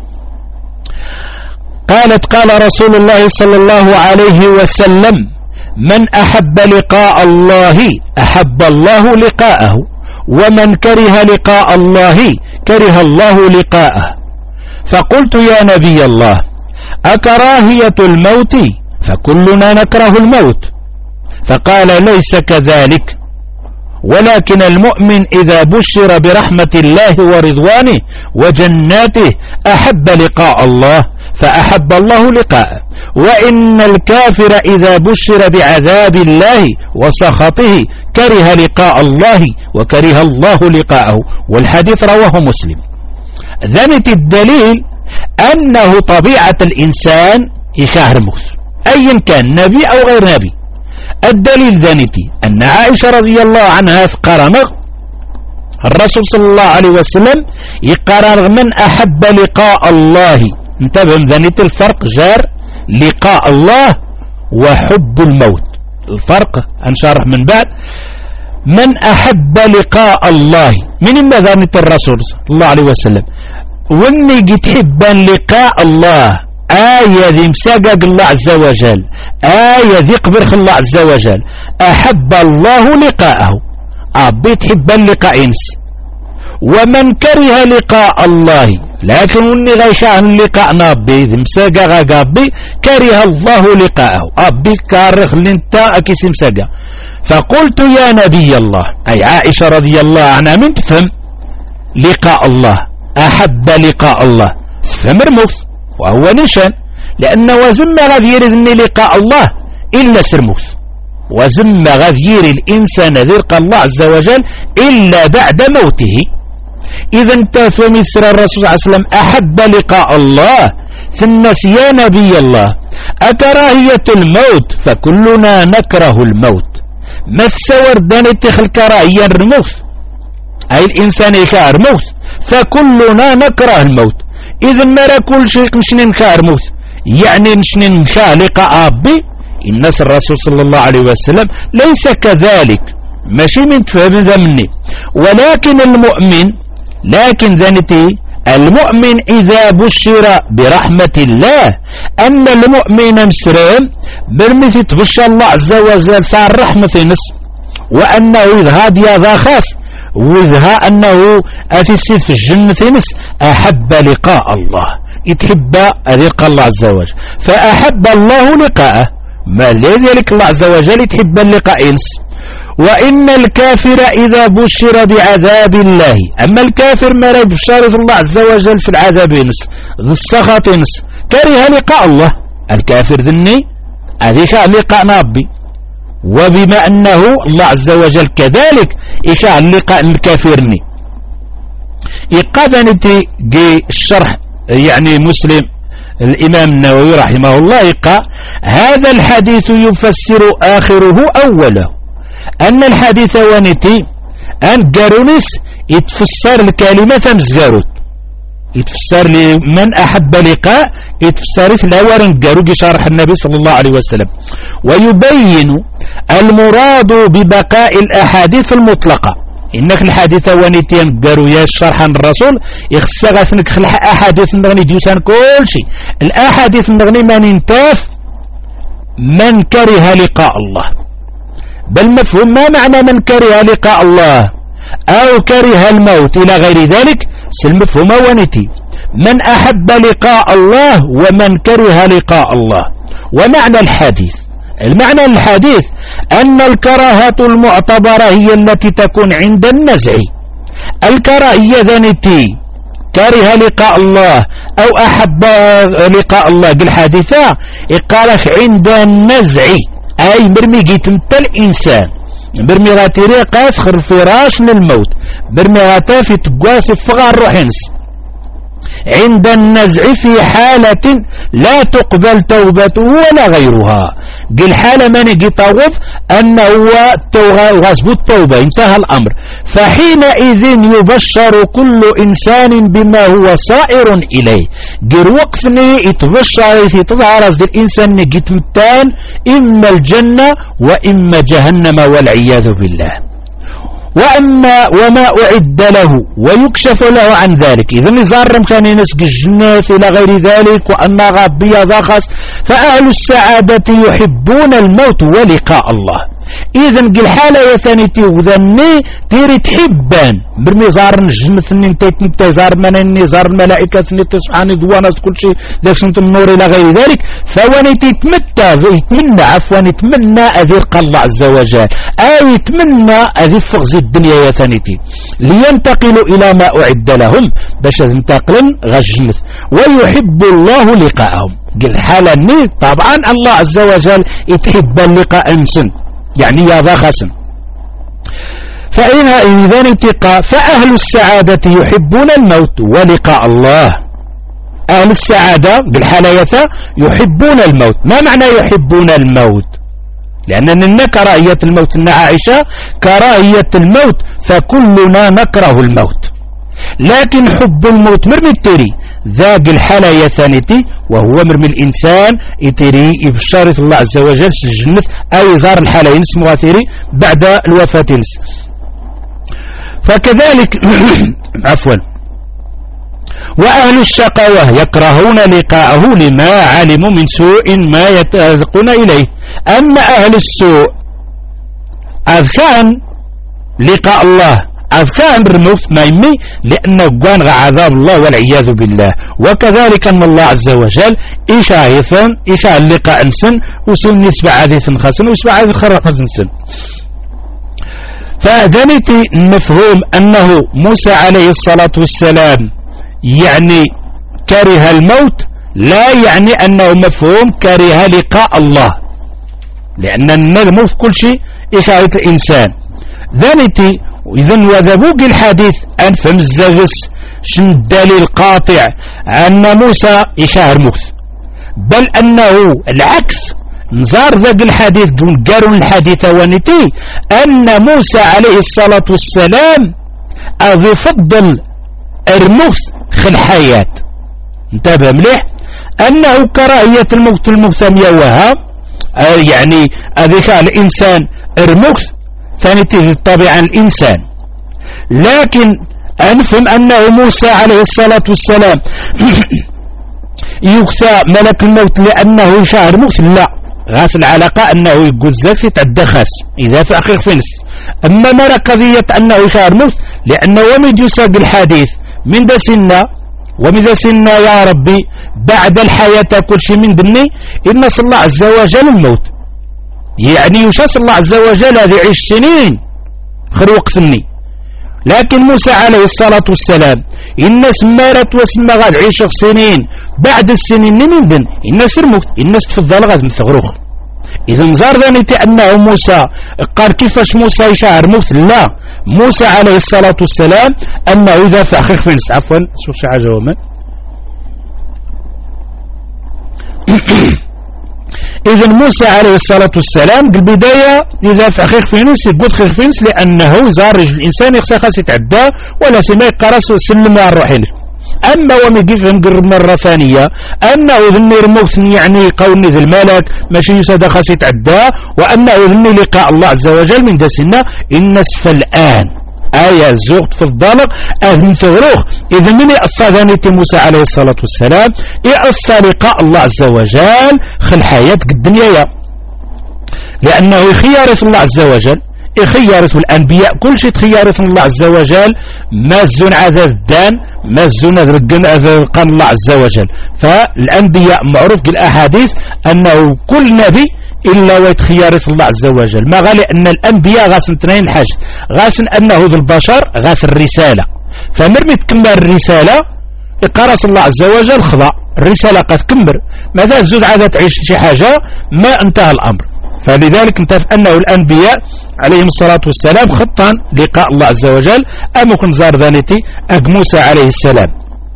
[SPEAKER 1] قالت قال رسول الله صلى الله عليه وسلم من أحب لقاء الله أحب الله لقاءه ومن كره لقاء الله كره الله لقاءه. فقلت يا نبي الله أكراهية الموت؟ فكلنا نكره الموت. فقال ليس كذلك، ولكن المؤمن إذا بشر برحمة الله ورضوانه وجناته أحب لقاء الله فأحب الله لقاءه، وإن الكافر إذا بشر بعذاب الله وسخطه كره لقاء الله وكره الله لقاءه. والحديث رواه مسلم. ذنت الدليل أنه طبيعة الإنسان يشاهر موت أيا كان نبي أو غير نبي. الدليل ذنتي أن عائشة رضي الله عنها قرن الرسول صلى الله عليه وسلم يقرر من أحب لقاء الله. انتبه ذنتي الفرق جار لقاء الله وحب الموت، الفرق هنشرح من بعد. من أحب لقاء الله من إما ذنتي الرسول صلى الله عليه وسلم واني تحب لقاء الله آية ذي مساقق الله عز وجل، آية ذي قبرخ الله عز وجل. أحب الله لقاءه أبي تحب اللقاء إنس. ومن كره لقاء الله لكن وني غيشان لقاء نابي ذي مساقق أبي كره الله لقاءه أبي كارخ لنتا أكيس مساقق. فقلت يا نبي الله، أي عائشة رضي الله عنها من تفهم لقاء الله أحب لقاء الله تفهم رموث وهو نشان، لأن وزم غذير ذني لقاء الله إلا سرموث، وزم غذير الإنسان ذرق الله عز وجل إلا بعد موته. إذا انتفى مثل الرسول صلى الله عليه وسلم أحب لقاء الله ثم يا نبي الله أكراهية الموت؟ فكلنا نكره الموت. ما السور دانت الكراهية الموت، أي الإنسان يشعر موت، فكلنا نكره الموت. إذا ما كل شيء نشني نكار موت يعني نشني نشاء لقاء أبي. الناس الرسول صلى الله عليه وسلم ليس كذلك، ماشي من تفهم ذا مني. ولكن المؤمن، لكن ذنتي المؤمن إذا بشر برحمة الله أن المؤمن مسرم برمثل تبشر الله عز وجل صار رحمة نس، وأنه إذا هاد يا ذا خاص وذها أنه أتسيد في الجنة نس أحب لقاء الله، يتحب لقاء الله عز وجل فأحب الله لقاءه. ما لذلك الله عز وجل يتحب اللقاء نس. وإن الكافر إذا بشر بعذاب الله، أما الكافر ما يبشر الله عز وجل في العذاب نس ذي السخط نس كره لقاء الله. الكافر ذني أذيش لقاء نابي، وبما أنه الله عز وجل كذلك إشاء اللقاء الكافرني. إقادنتي جي الشرح يعني مسلم الإمام النووي رحمه الله يقع هذا الحديث يفسر آخره أوله، أن الحديث ونتي أن قارونيس يتفسر الكلمة مزاروت، يتفسر لمن أحب لقاء يتفسر في الأول قاروك شرح النبي صلى الله عليه وسلم. ويبين المراد ببقاء الأحاديث المطلقة. إنك الحديث ونتين قارو يا شرح الرسول يخصغثنك خلح أحاديث نغني ديوسان كل شيء. الأحاديث نغني من انتاف من كره لقاء الله، بل مفهوم ما معنى من كره لقاء الله أو كره الموت إلى غير ذلك سالمفهوم ونتي من أحب لقاء الله ومن كره لقاء الله. ومعنى الحديث، المعنى الحديث أن الكراهة المعتبرة هي التي تكون عند النزع. الكراهية ذنتي كره لقاء الله أو أحب لقاء الله بالحادثة يقالك عند النزع، أي مرمي جيت انت الإنسان برمي غاتيري قاسخ الفراش للموت، برمي غاتا في تقواس فغار روحينس عند النزع في حالة لا تقبل توبته ولا غيرها. قل حالة من يجي طوف أنه هو غصب التوبة انتهى الأمر، فحينئذ يبشر كل إنسان بما هو صائر إليه. قل وقفني يتبشر في تظهر الإنسان نجيت متان إما الجنة وإما جهنم والعياذ بالله. وأما وما أعد له ويكشف له عن ذلك، إذا نزار كان ينسق الجنة إلى غير ذلك وأن غابية ذاخس. فأهل السعادة يحبون الموت ولقاء الله، إذن قل حالة يثانيتي وذني تيري تحبان برمي زار نجم ثنين تيتني زار منني زار الملائكة ثنين تسبحاني دوانا كل شيء ذاك سنت النور إلى غير ذلك فواني تيتمتى يتمنى عفوا يتمنى أذيق الله عز وجل أي يتمنى أذي فغز الدنيا يثانيتي لينتقلوا إلى ما أعد لهم باش ينتقلن غجمث ويحب الله لقاءهم قل حالة ني طبعا الله عز وجل يتحب اللقاء انسن يعني يا ذا خسن فإن إذا انتقى فأهل السعادة يحبون الموت ولقاء الله أهل السعادة بالحالة يحبون الموت ما معنى يحبون الموت لأننا كراهية الموت إن عائشة كراهية الموت فكلنا نكره الموت لكن حب الموت مرمي التري ذاق الحالة يثانيتي وهو مرمي الإنسان يتري يبشارة الله عز وجل سجنة أي زار الحالة ينس مواثيري بعد الوفاة ينس فكذلك عفوا وأهل الشقاوة يكرهون لقاءه لما علموا من سوء ما يتذقون إليه أما أهل السوء أذكان لقاء الله أذكان بالموت ما يمي لأنه قان عذاب الله والعياذ بالله وكذلك أن الله عز وجل إشاء يثن إشاء اللقاء انسن وسن نسبة عادث خسن وسبع عادث خرق انسن فذنتي المفهوم أنه موسى عليه الصلاة والسلام يعني كره الموت لا يعني أنه مفهوم كره لقاء الله لأن الموت كل شيء إشاء الإنسان ذنتي وإذن وذبوق الحديث أنفهم الزغس شن الدليل قاطع أن موسى يشاهر موت بل أنه العكس نزار ذاك الحديث دون قارون الحديث ونتي أن موسى عليه الصلاة والسلام أذي فضل الموت خل الحياة انتبه مليح أنه كراهية الموت المغتمية وها يعني أذي شاء الإنسان الموت ثاني طبيعة الإنسان لكن أنفهم أنه موسى عليه الصلاة والسلام يكسى ملك الموت لأنه يشاهر الموت لا غاس العلاقة أنه يقول ذاك يتعدى خاس إذا في أخير فينس أما مرة قضية أنه يشاهر الموت لأنه ومد يساق الحديث من ذا سنة ومن ذا سنة يا ربي بعد الحياة كل شيء من دني إن صلى الله عز وجل الموت يعني يشاس الله عز وجل هذه عيش سنين خروق سني لكن موسى عليه الصلاة والسلام الناس مارت وسمى غاد عيش سنين بعد السنين من دن الناس الموت الناس تفضل غاد مثغروخ إذا نزار ذانيتي أنه موسى قال كيفاش موسى يشاهر موت لا موسى عليه الصلاة والسلام أنه إذا فأخيخ فينس عفوا شو شي حاجة ومن إذن موسى عليه الصلاة والسلام بالبداية إذا في أخيخ فينس يقول خيخ فينس لأنه زار الإنسان يخسى خاص يتعدى ولا سما يقرص سلم الروحين أما ومجيف قرب مرة ثانية أنه يظن رموت يعني قول ذي الملك ماشي يساد خاص يتعدى وأنه يظن لقاء الله عز وجل من دسنا النسف الآن آية زغط في الضلق أذن ثغروخ إذا من يأصى ذانيتي موسى عليه الصلاة والسلام يأصى لقاء الله عز وجل خل حياة الدنيا لأنه يخيارث الله عز وجل يخيارث الأنبياء كل شيء تخيارث الله عز وجل ما الزون عذاب الدان ما الزون قال الله عز وجل فالأنبياء معروف بالأحاديث أنه كل نبي إلا ويتخيارث الله عز وجل ما غالي أن الأنبياء غاسن تنين حاجة غاسن أنه ذو البشر غاس الرسالة فمرمي تكمل الرسالة يقرص الله عز وجل خضع الرسالة قد تكمل ماذا الزود عادة تعيش شي حاجة ما انتهى الأمر فلذلك انتهى أنه الأنبياء عليهم الصلاة والسلام خطا لقاء الله عز وجل أمكن زار ذانيتي أك موسى عليه السلام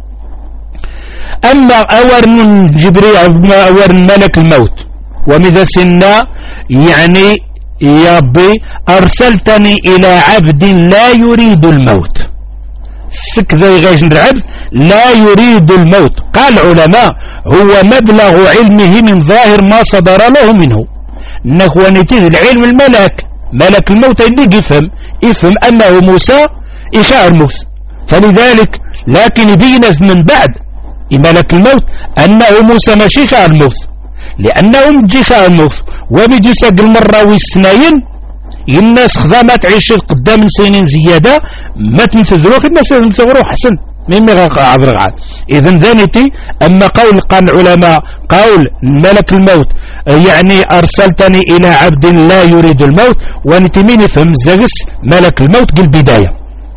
[SPEAKER 1] أما أور من جبريل أور ملك الموت ومذا سنة يعني يا ربي أرسلتني إلى عبد لا يريد الموت سكذا يغيش العبد لا يريد الموت قال العلماء هو مبلغ علمه من ظاهر ما صدر له منه نكوانيتي العلم الملك ملك الموت اللي يفهم يفهم أنه موسى إشاء الموت فلذلك لكن يبين من بعد ملك الموت أنه موسى ماشي شاء الموت لأنه مجي شاء الموت وبيجي ساق المرة والسنين الناس خذا تعيش قدام سنين زيادة ما تنتظروك الناس تنتظروا حسن مما عذر عاد. إذن ذانيتي أما قول قال العلماء قول ملك الموت يعني أرسلتني إلى عبد لا يريد الموت ونتميني فهم زغس ملك الموت قل بداية.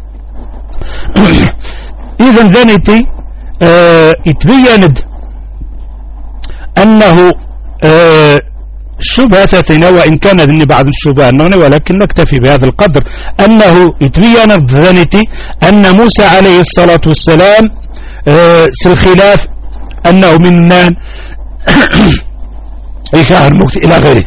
[SPEAKER 1] إذن ذانيتي اه يتبيند أنه اه الشبهة ثلاثين وإن كان ذني بعض الشبهة ولكن نكتفي بهذا القدر أنه يتبين بذنتي أن موسى عليه الصلاة والسلام آه الخلاف أنه من النان إيشاه الموت إلى غيره.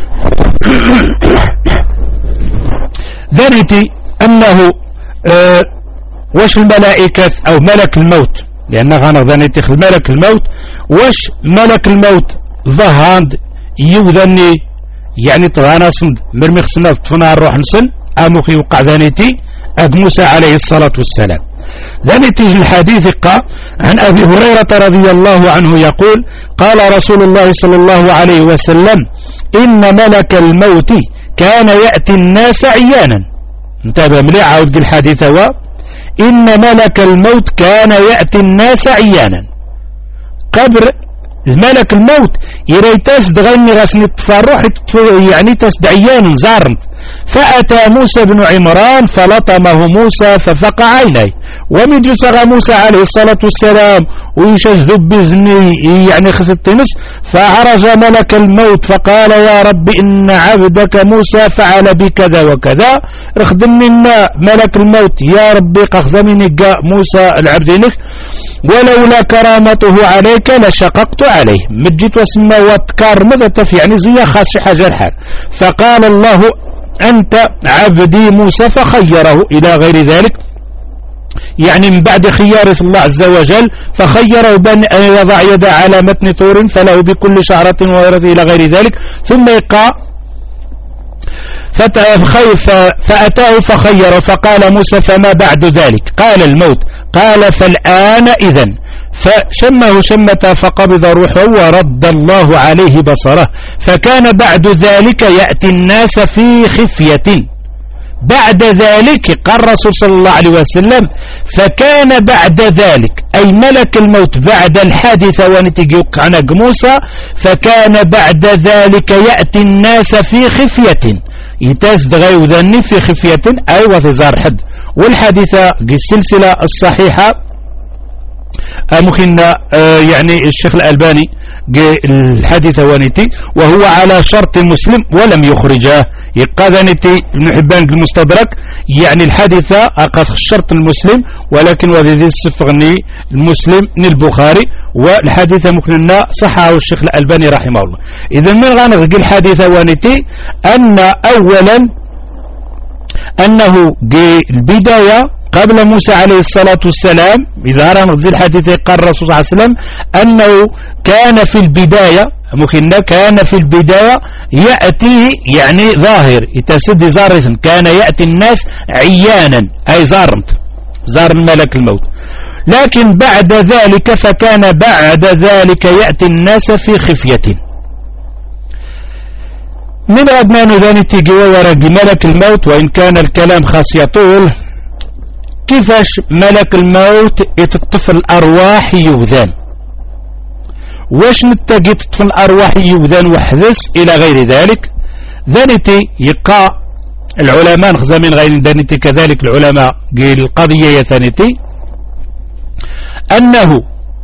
[SPEAKER 1] ذنتي أنه آه وش الملائكة أو ملك الموت لأن غانا ذنتي ملك الموت وش ملك الموت ظهاند يوذني يعني طغانا صند مرمي خصنا طفنا الروح نسن اموخي وقع ذانيتي اب موسى عليه الصلاة والسلام. ذانيتي الحديث قا عن ابي هريرة رضي الله عنه يقول قال رسول الله صلى الله عليه وسلم ان ملك الموت كان يأتي الناس عيانا. انتبه مليح عاود الحديث هو ان ملك الموت كان يأتي الناس عيانا. قبر الملك الموت يري تسد غني غسن التفرح يعني تسد عيان زارنت. فأتى موسى بن عمران فلطمه موسى ففقع عينيه ومن جسغ موسى عليه الصلاة والسلام ويشجد بزني يعني خس التنس فعرج ملك الموت فقال يا رب إن عبدك موسى فعل بكذا وكذا رخدم منا ملك الموت يا ربي قخزمني جاء موسى العبد لك ولولا كرامته عليك لشققت عليه مجيت واسمه واتكار ماذا تفي يعني زي خاص حاجة الحال. فقال الله أنت عبدي موسى فخيره إلى غير ذلك يعني من بعد خيارة الله عز وجل فخيره بأن يضع يد على متن طور فله بكل شعرة وغيره إلى غير ذلك ثم يقع فأتاه فخيره فقال موسى فما بعد ذلك قال الموت قال فالآن إذن فشمه شمة فقبض روحه ورد الله عليه بصره فكان بعد ذلك يأتي الناس في خفية. بعد ذلك قال الرسول صلى الله عليه وسلم فكان بعد ذلك أي ملك الموت بعد الحادثة ونتيجة وقعنا موسى فكان بعد ذلك يأتي الناس في خفية يتاسد غيوذني في خفية أي وثزار حد. والحادثة السلسلة الصحيحة ممكن آه يعني الشيخ الألباني الحادثة ونتي وهو على شرط مسلم ولم يخرجه يقاذنتي ابن حبان المستدرك يعني الحادثة أقاذ الشرط المسلم ولكن وذي السفغني المسلم من البخاري والحادثة ممكن صحه الشيخ الألباني رحمه الله. إذا من غنغ الحادثة ونتي أن أولا أنه البداية قبل موسى عليه الصلاة والسلام إذا أرى نغزي الحديث قال الرسول صلى الله عليه وسلم أنه كان في البداية ممكن كان في البداية يأتي يعني ظاهر يتسد زارثا كان يأتي الناس عيانا أي زارنت زار ملك الموت. لكن بعد ذلك فكان بعد ذلك يأتي الناس في خفية. من غدمان ذاني تيجي ورق ملك الموت وإن كان الكلام خاص يطول كيفاش ملك الموت يتطفل الأرواح يوذان واش نتاجي تطفل الأرواح يوذان وحدث إلى غير ذلك. ذانيتي يقع العلماء نخزامين غير ذانيتي كذلك العلماء قيل القضية يا ثانيتي أنه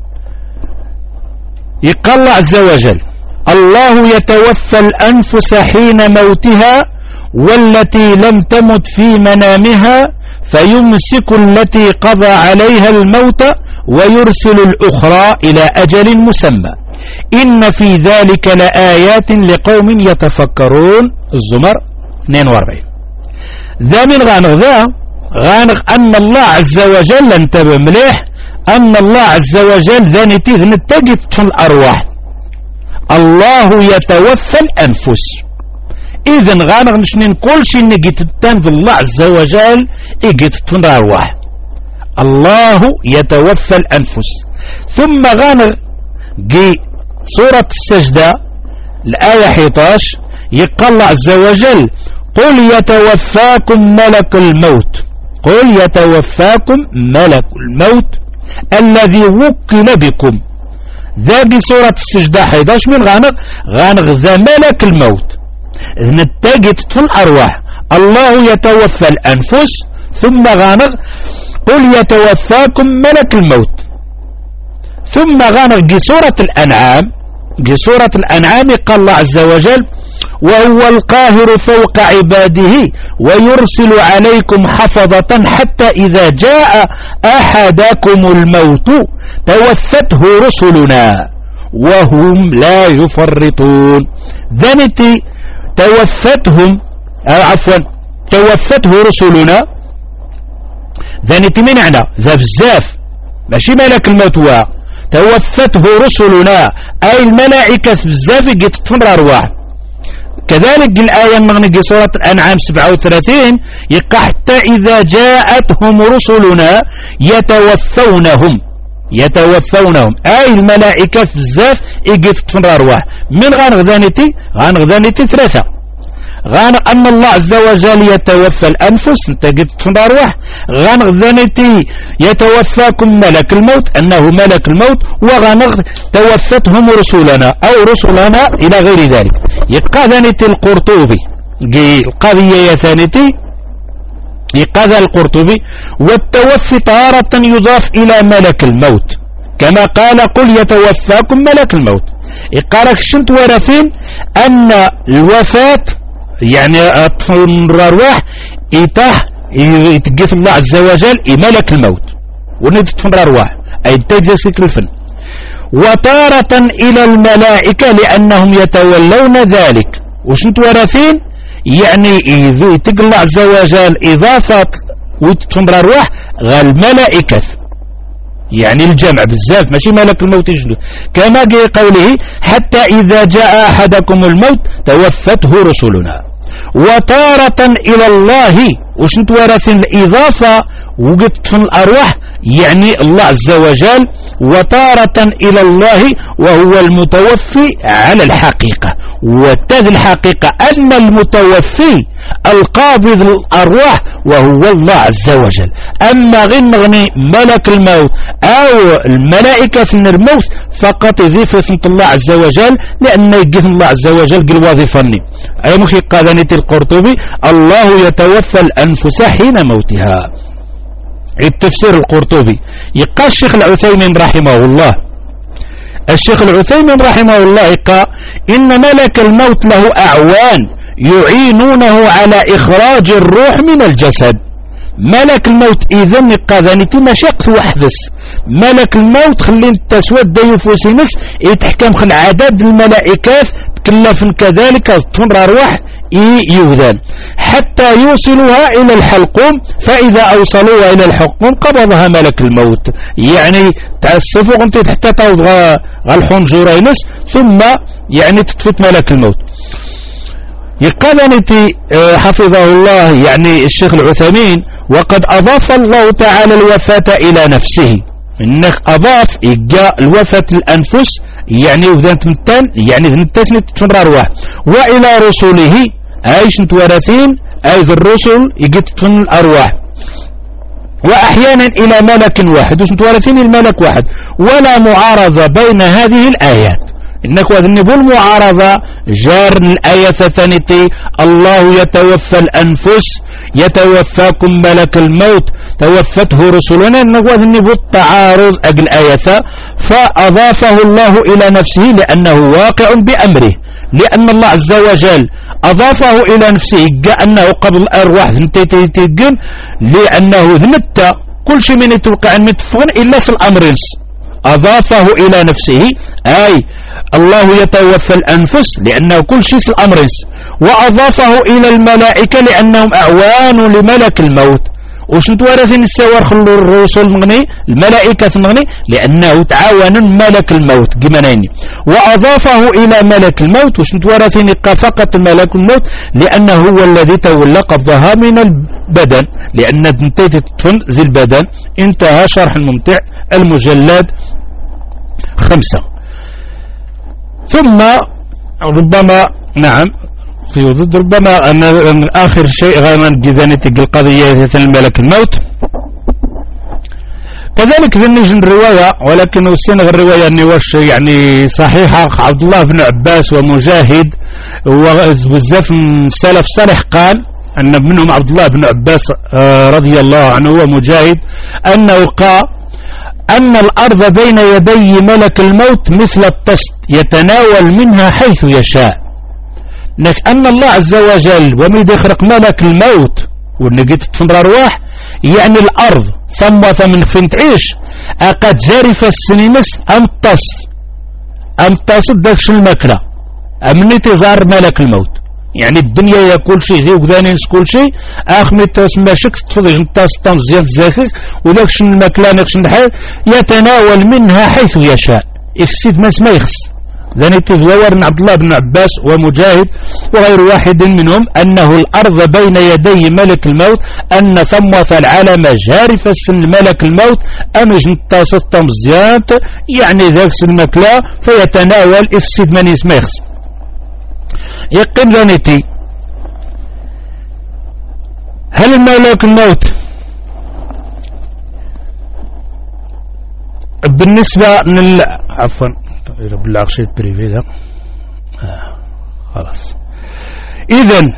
[SPEAKER 1] يقال الله عز وجل الله يتوفى الأنفس حين موتها والتي لم تمت في منامها فيمسك التي قضى عليها الموت ويرسل الأخرى إلى أجل مسمى إن في ذلك لآيات لقوم يتفكرون. الزمر اثنين وأربعين. ذا من غانغ ذا غانغ أن الله عز وجل انتبه مليح أن الله عز وجل ذا نتيذ نتجد في الأرواح الله يتوفى الأنفس. إذن غانغ نشنين كل شيء نجيت في الله عز وجل إجيت في الأرواح الله يتوفى الأنفس. ثم غانغ جي سورة السجدة الآية إحدى عشر يقال الله عز وجل قل يتوفاكم ملك الموت قل يتوفاكم ملك الموت الذي وكل بكم. ذا بسورة السجدة إحدى عشر من غانغ غانغ ذا ملك الموت نتاجت في الأرواح. الله يتوفى الأنفس ثم غانغ قل يتوفاكم ملك الموت. ثم غانغ جي سورة الأنعام جي سورة الأنعام قال الله عز وجل وهو القاهر فوق عباده ويرسل عليكم حفظة حتى إذا جاء أحدكم الموت توفته رسلنا وهم لا يفرطون. ذنتي توفتهم آه عفوا توفته رسلنا ذنتي من معنى ذا بزاف ماشي ملك الموت هو توفته رسلنا أي الملائكة بزاف جت تفر أرواح. كذلك الآية من سورة الأنعام سبعة وثلاثين يقع حتى إذا جاءتهم رسلنا يتوفونهم يتوفونهم أي الملائكة بزاف إجت تفر أرواح. من غنغذانيتي غنغذانيتي ثلاثة غان أن الله عز وجل يتوفى الأنفس تجد تفر أرواح. غنغذانيتي يتوفاكم ملك الموت أنه ملك الموت. وغنغ توفتهم رسلنا أو رسلنا إلى غير ذلك. يبقى ذانيتي القرطبي القضية ثانيتي يبقى القرطبي والتوفي طارة يضاف إلى ملك الموت كما قال قل يتوفاكم ملك الموت. يقارك شنت ورثين أن الوفاة يعني الأرواح يتاح يتقف الله عز وجل ملك الموت ونتفن الأرواح أي تجسك الفن. وطارة إلى الملائكة لأنهم يتولون ذلك. وشنت ورثين يعني إذا يتقل الله عز وجل إضافة وتتفن الأرواح غير الملائكة يعني الجمع بزاف ماشي ملك الموت يجلو كما جاء قوله حتى إذا جاء أحدكم الموت توفته رسلنا. وطارة إلى الله وشنت ورث الإضافة وقت في الأرواح يعني الله عز وجل. وطارة إلى الله وهو المتوفي على الحقيقة. وتذ الحقيقة أن المتوفي القابض الأرواح وهو الله عز وجل. أما غير مغني ملك الموت أو الملائكة في الموت فقط يضيف الله عز وجل لأن يجيث الله عز وجل قل وظيفني أي مخي قادنة القرطبي الله يتوفى الأنفس حين موتها. التفسير القرطبي يقال الشيخ العثيمين رحمه الله الشيخ العثيمين رحمه الله يقال إن ملك الموت له أعوان يعينونه على إخراج الروح من الجسد. ملك الموت إذن قاذنتي مشاق وحدث ملك الموت خلين التسود ديوفوسي نس يتحكم خل عدد الملائكات تكلف كذلك تنر أرواح يوذان حتى يوصلها إلى الحلقوم. فإذا أوصلوها إلى الحلقوم قبضها ملك الموت يعني تأسفوا أنت حتى توضغ الحنجرينس ثم يعني تتفت ملك الموت. يقالنتي حفظه الله يعني الشيخ العثيمين وقد أضاف الله تعالى الوفاة إلى نفسه إنك أضاف إجاء الوفاة الأنفس يعني وذنت متان يعني ذنتسنة تفر أرواح. وإلى رسوله أيش نتورثين أي ذي الرسل يجت تفن الأرواح. وأحيانا إلى ملك واحد وش نتورثين الملك واحد. ولا معارضة بين هذه الآيات إنك وذنبوا المعارضة جار الآية الثانية الله يتوفى الأنفس يتوفاكم ملك الموت توفته رسلنا إنك وذنبوا التعارض أجل الآية فأضافه الله إلى نفسه لأنه واقع بأمره. لأن الله عز وجل أضافه إلى نفسه كأنه قبل الأرواح ذنتيتيجن لأنه ذنت كل شيء من يتوقع متفون إلا الأمر أضافه إلى نفسه أي الله يتوفى الأنفس لأنه كل شيء الأمر. وأضافه إلى الملائكة لأنهم أعوان لملك الموت. وش نتوارثين السوار خلو الرسل مغني الملائكة مغني لأنه تعاون ملك الموت جمانيني. وأضافه إلى ملك الموت وش نتوارثين فقط ملك الموت لأنه هو الذي تولى قبضها من البدن لأن انتهت تدفن ذي البدن. انتهى شرح الممتع المجلد خمسة. ثم ربما نعم في وجود ربما أن آخر شيء غير جذانتك القضية الملك الموت. كذلك ذنيج الرواية، ولكن السنة الرواية أني واش يعني صحيحة. عبد الله بن عباس ومجاهد وبزاف من السلف صالح قال أن منهم عبد الله بن عباس رضي الله عنه ومجاهد أنه قال أن الأرض بين يدي ملك الموت مثل الطست يتناول منها حيث يشاء. أن الله عز وجل ومن يخرق ملك الموت ونقيت تفن الأرواح يعني الأرض ثم من فين تعيش أقد جارفة السنينس أم الطست أم الطست داكش الماكلة أمني تزار ملك الموت يعني الدنيا يا كل شيء ذي وكذا كل شيء اخمي تسمى شك تفضي نطاس طام زيان زاكك وداكش الماكله ناكش الحال يتناول منها حيث يشاء يفسد ما ما يخص. ذاني تدور عبد الله بن عباس ومجاهد وغير واحد منهم أنه الأرض بين يدي ملك الموت أن ثمة العالم جارفة سن ملك الموت أمج نطاس طام زيان يعني ذاكش الماكله فيتناول يفسد ما ما يخص. يقين ذانيتي هل الملك الموت بالنسبة لل عفوا بالعرشي بريفي ده آه. خلاص إذن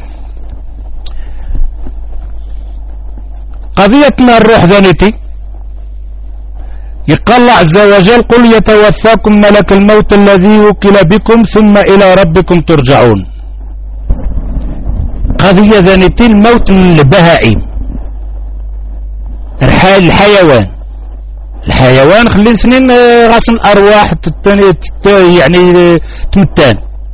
[SPEAKER 1] قضيتنا الروح ذانيتي يقال الله عز وجل قل يتوفاكم ملك الموت الذي وكل بكم ثم إلى ربكم ترجعون. قضية ذانيتي الموت من البهائم الحيوان الحيوان خلين سنين غاسم الأرواح يعني تمتان.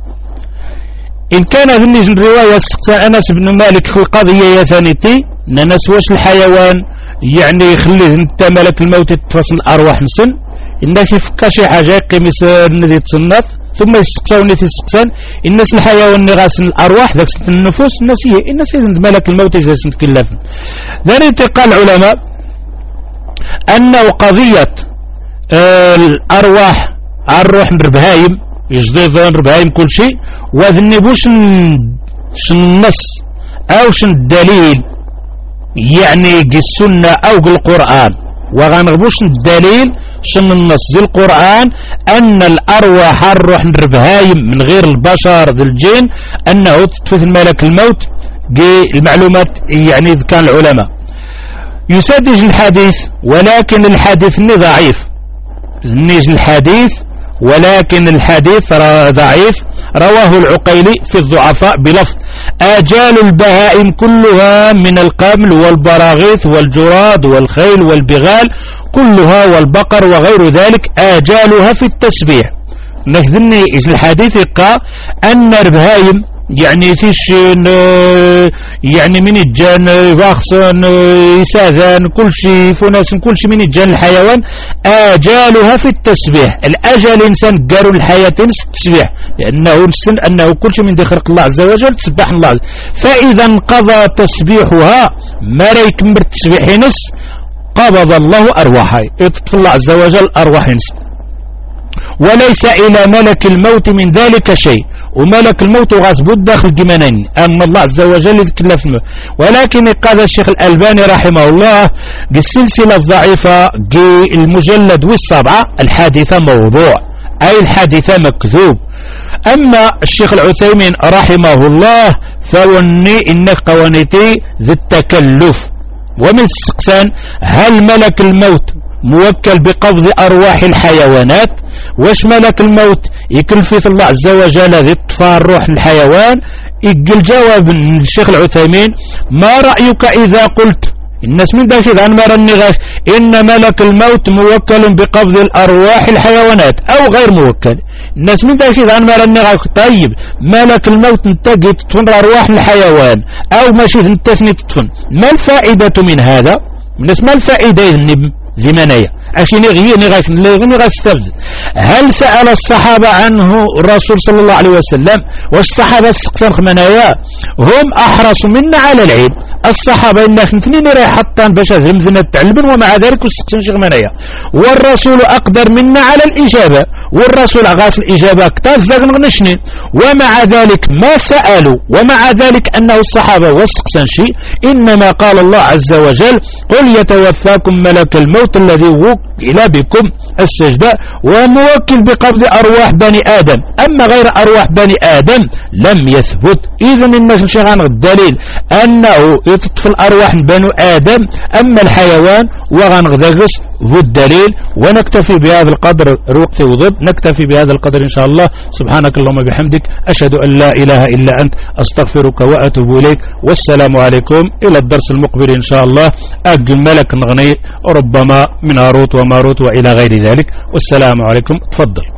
[SPEAKER 1] إن كان ذنيج الرواية أنس بن مالك في القضية يا ثانيتي ناس واش الحيوان يعني يخليه انت ملك الموت يتفصل الأرواح نسن الناس يفكا شي حاجة يقيمس الذي تصنف ثم يسقسون يتسقسان الناس الحيوان اللي غاسن الأرواح ذاك النفوس الناس هي الناس ملك الموت إذا نتكلف. ذلك قال العلماء أنه قضية آه الأرواح الروح البهايم يجدد البهايم كل شيء وذني بوش النص أو شن الدليل يعني جي السنة أو جي القرآن وغنغبوش الدليل شن النص زي القرآن أن الأرواح الروح البهايم من غير البشر ذي الجن أنه تطفث الملك الموت جي المعلومات يعني كان العلماء يسدج الحديث ولكن الحديث ضعيف نيج الحديث ولكن الحديث ضعيف رواه العقيلي في الضعفاء بلفظ آجال البهائم كلها من القمل والبراغيث والجراد والخيل والبغال كلها والبقر وغير ذلك آجالها في التسبيح. نجدني الحديث قال أن البهائم يعني فيش يعني من الجان باخصن يساذان كل شيء فناس كل شيء من الجان الحيوان آجالها في التسبيح. الأجل إنسان قالوا الحياة التسبيح لأنه نسن أنه كل شيء من خلق الله عز وجل تسبح الله عز. فإذا انقضى تسبيحها ما لا يكمل تسبيح نس قبض الله أرواحها يطفى الله عز وجل أرواح نس وليس إلى ملك الموت من ذلك شيء. وملك الموت غصب داخل الجمانين أما الله عز وجل يتكلف ولكن قال الشيخ الألباني رحمه الله بالسلسلة الضعيفة المجلد والسبعة الحادثة موضوع أي الحادثة مكذوب. أما الشيخ العثيمين رحمه الله فوني إنك قوانيتي ذي التكلف. ومن السقسان هل ملك الموت موكل بقبض أرواح الحيوانات؟ واش ملك الموت يكلف الله عز وجل ذي اطفاء الروح الحيوان؟ يقل جواب الشيخ العثيمين ما رأيك إذا قلت الناس من داخل عن مرني غاش إن ملك الموت موكل بقبض الأرواح الحيوانات أو غير موكل. الناس من داخل عن مرني غاش طيب ملك الموت نتاقي تطفن أرواح الحيوان أو ماشي نتفني تطفن ما الفائدة من هذا؟ الناس ما الفائدة النب زمانية عشان يغيني غايف يغني غايستفد. هل سأل الصحابة عنه الرسول صلى الله عليه وسلم؟ والصحابة السقسان خمنايا هم أحرص منا على العلم. الصحابة إنك اثنين راي حطان باش المذنة تعلمن ومع ذلك السقسان شغمنايا. والرسول أقدر منا على الإجابة، والرسول غاس الإجابة كتاز نغنشني، ومع ذلك ما سألوا، ومع ذلك أنه الصحابة والسقسان شيء. إنما قال الله عز وجل قل يتوفاكم ملك الموت الذي وكل بكم السجدة وموكل بقبض أرواح بني آدم، أما غير أرواح بني آدم لم يثبت. إذن الناس شغان الدليل أنه يتطفل أرواح بني آدم، أما الحيوان وغنغدغس ذو الدليل. ونكتفي بهذا القدر، الوقت وضب، نكتفي بهذا القدر إن شاء الله. سبحانك اللهم بحمدك، أشهد أن لا إله إلا أنت، أستغفرك وأتوب إليك، والسلام عليكم. إلى الدرس المقبل إن شاء الله. أجل ملك نغني ربما من هاروت وماروت وإلى غير ذلك. والسلام عليكم. تفضل.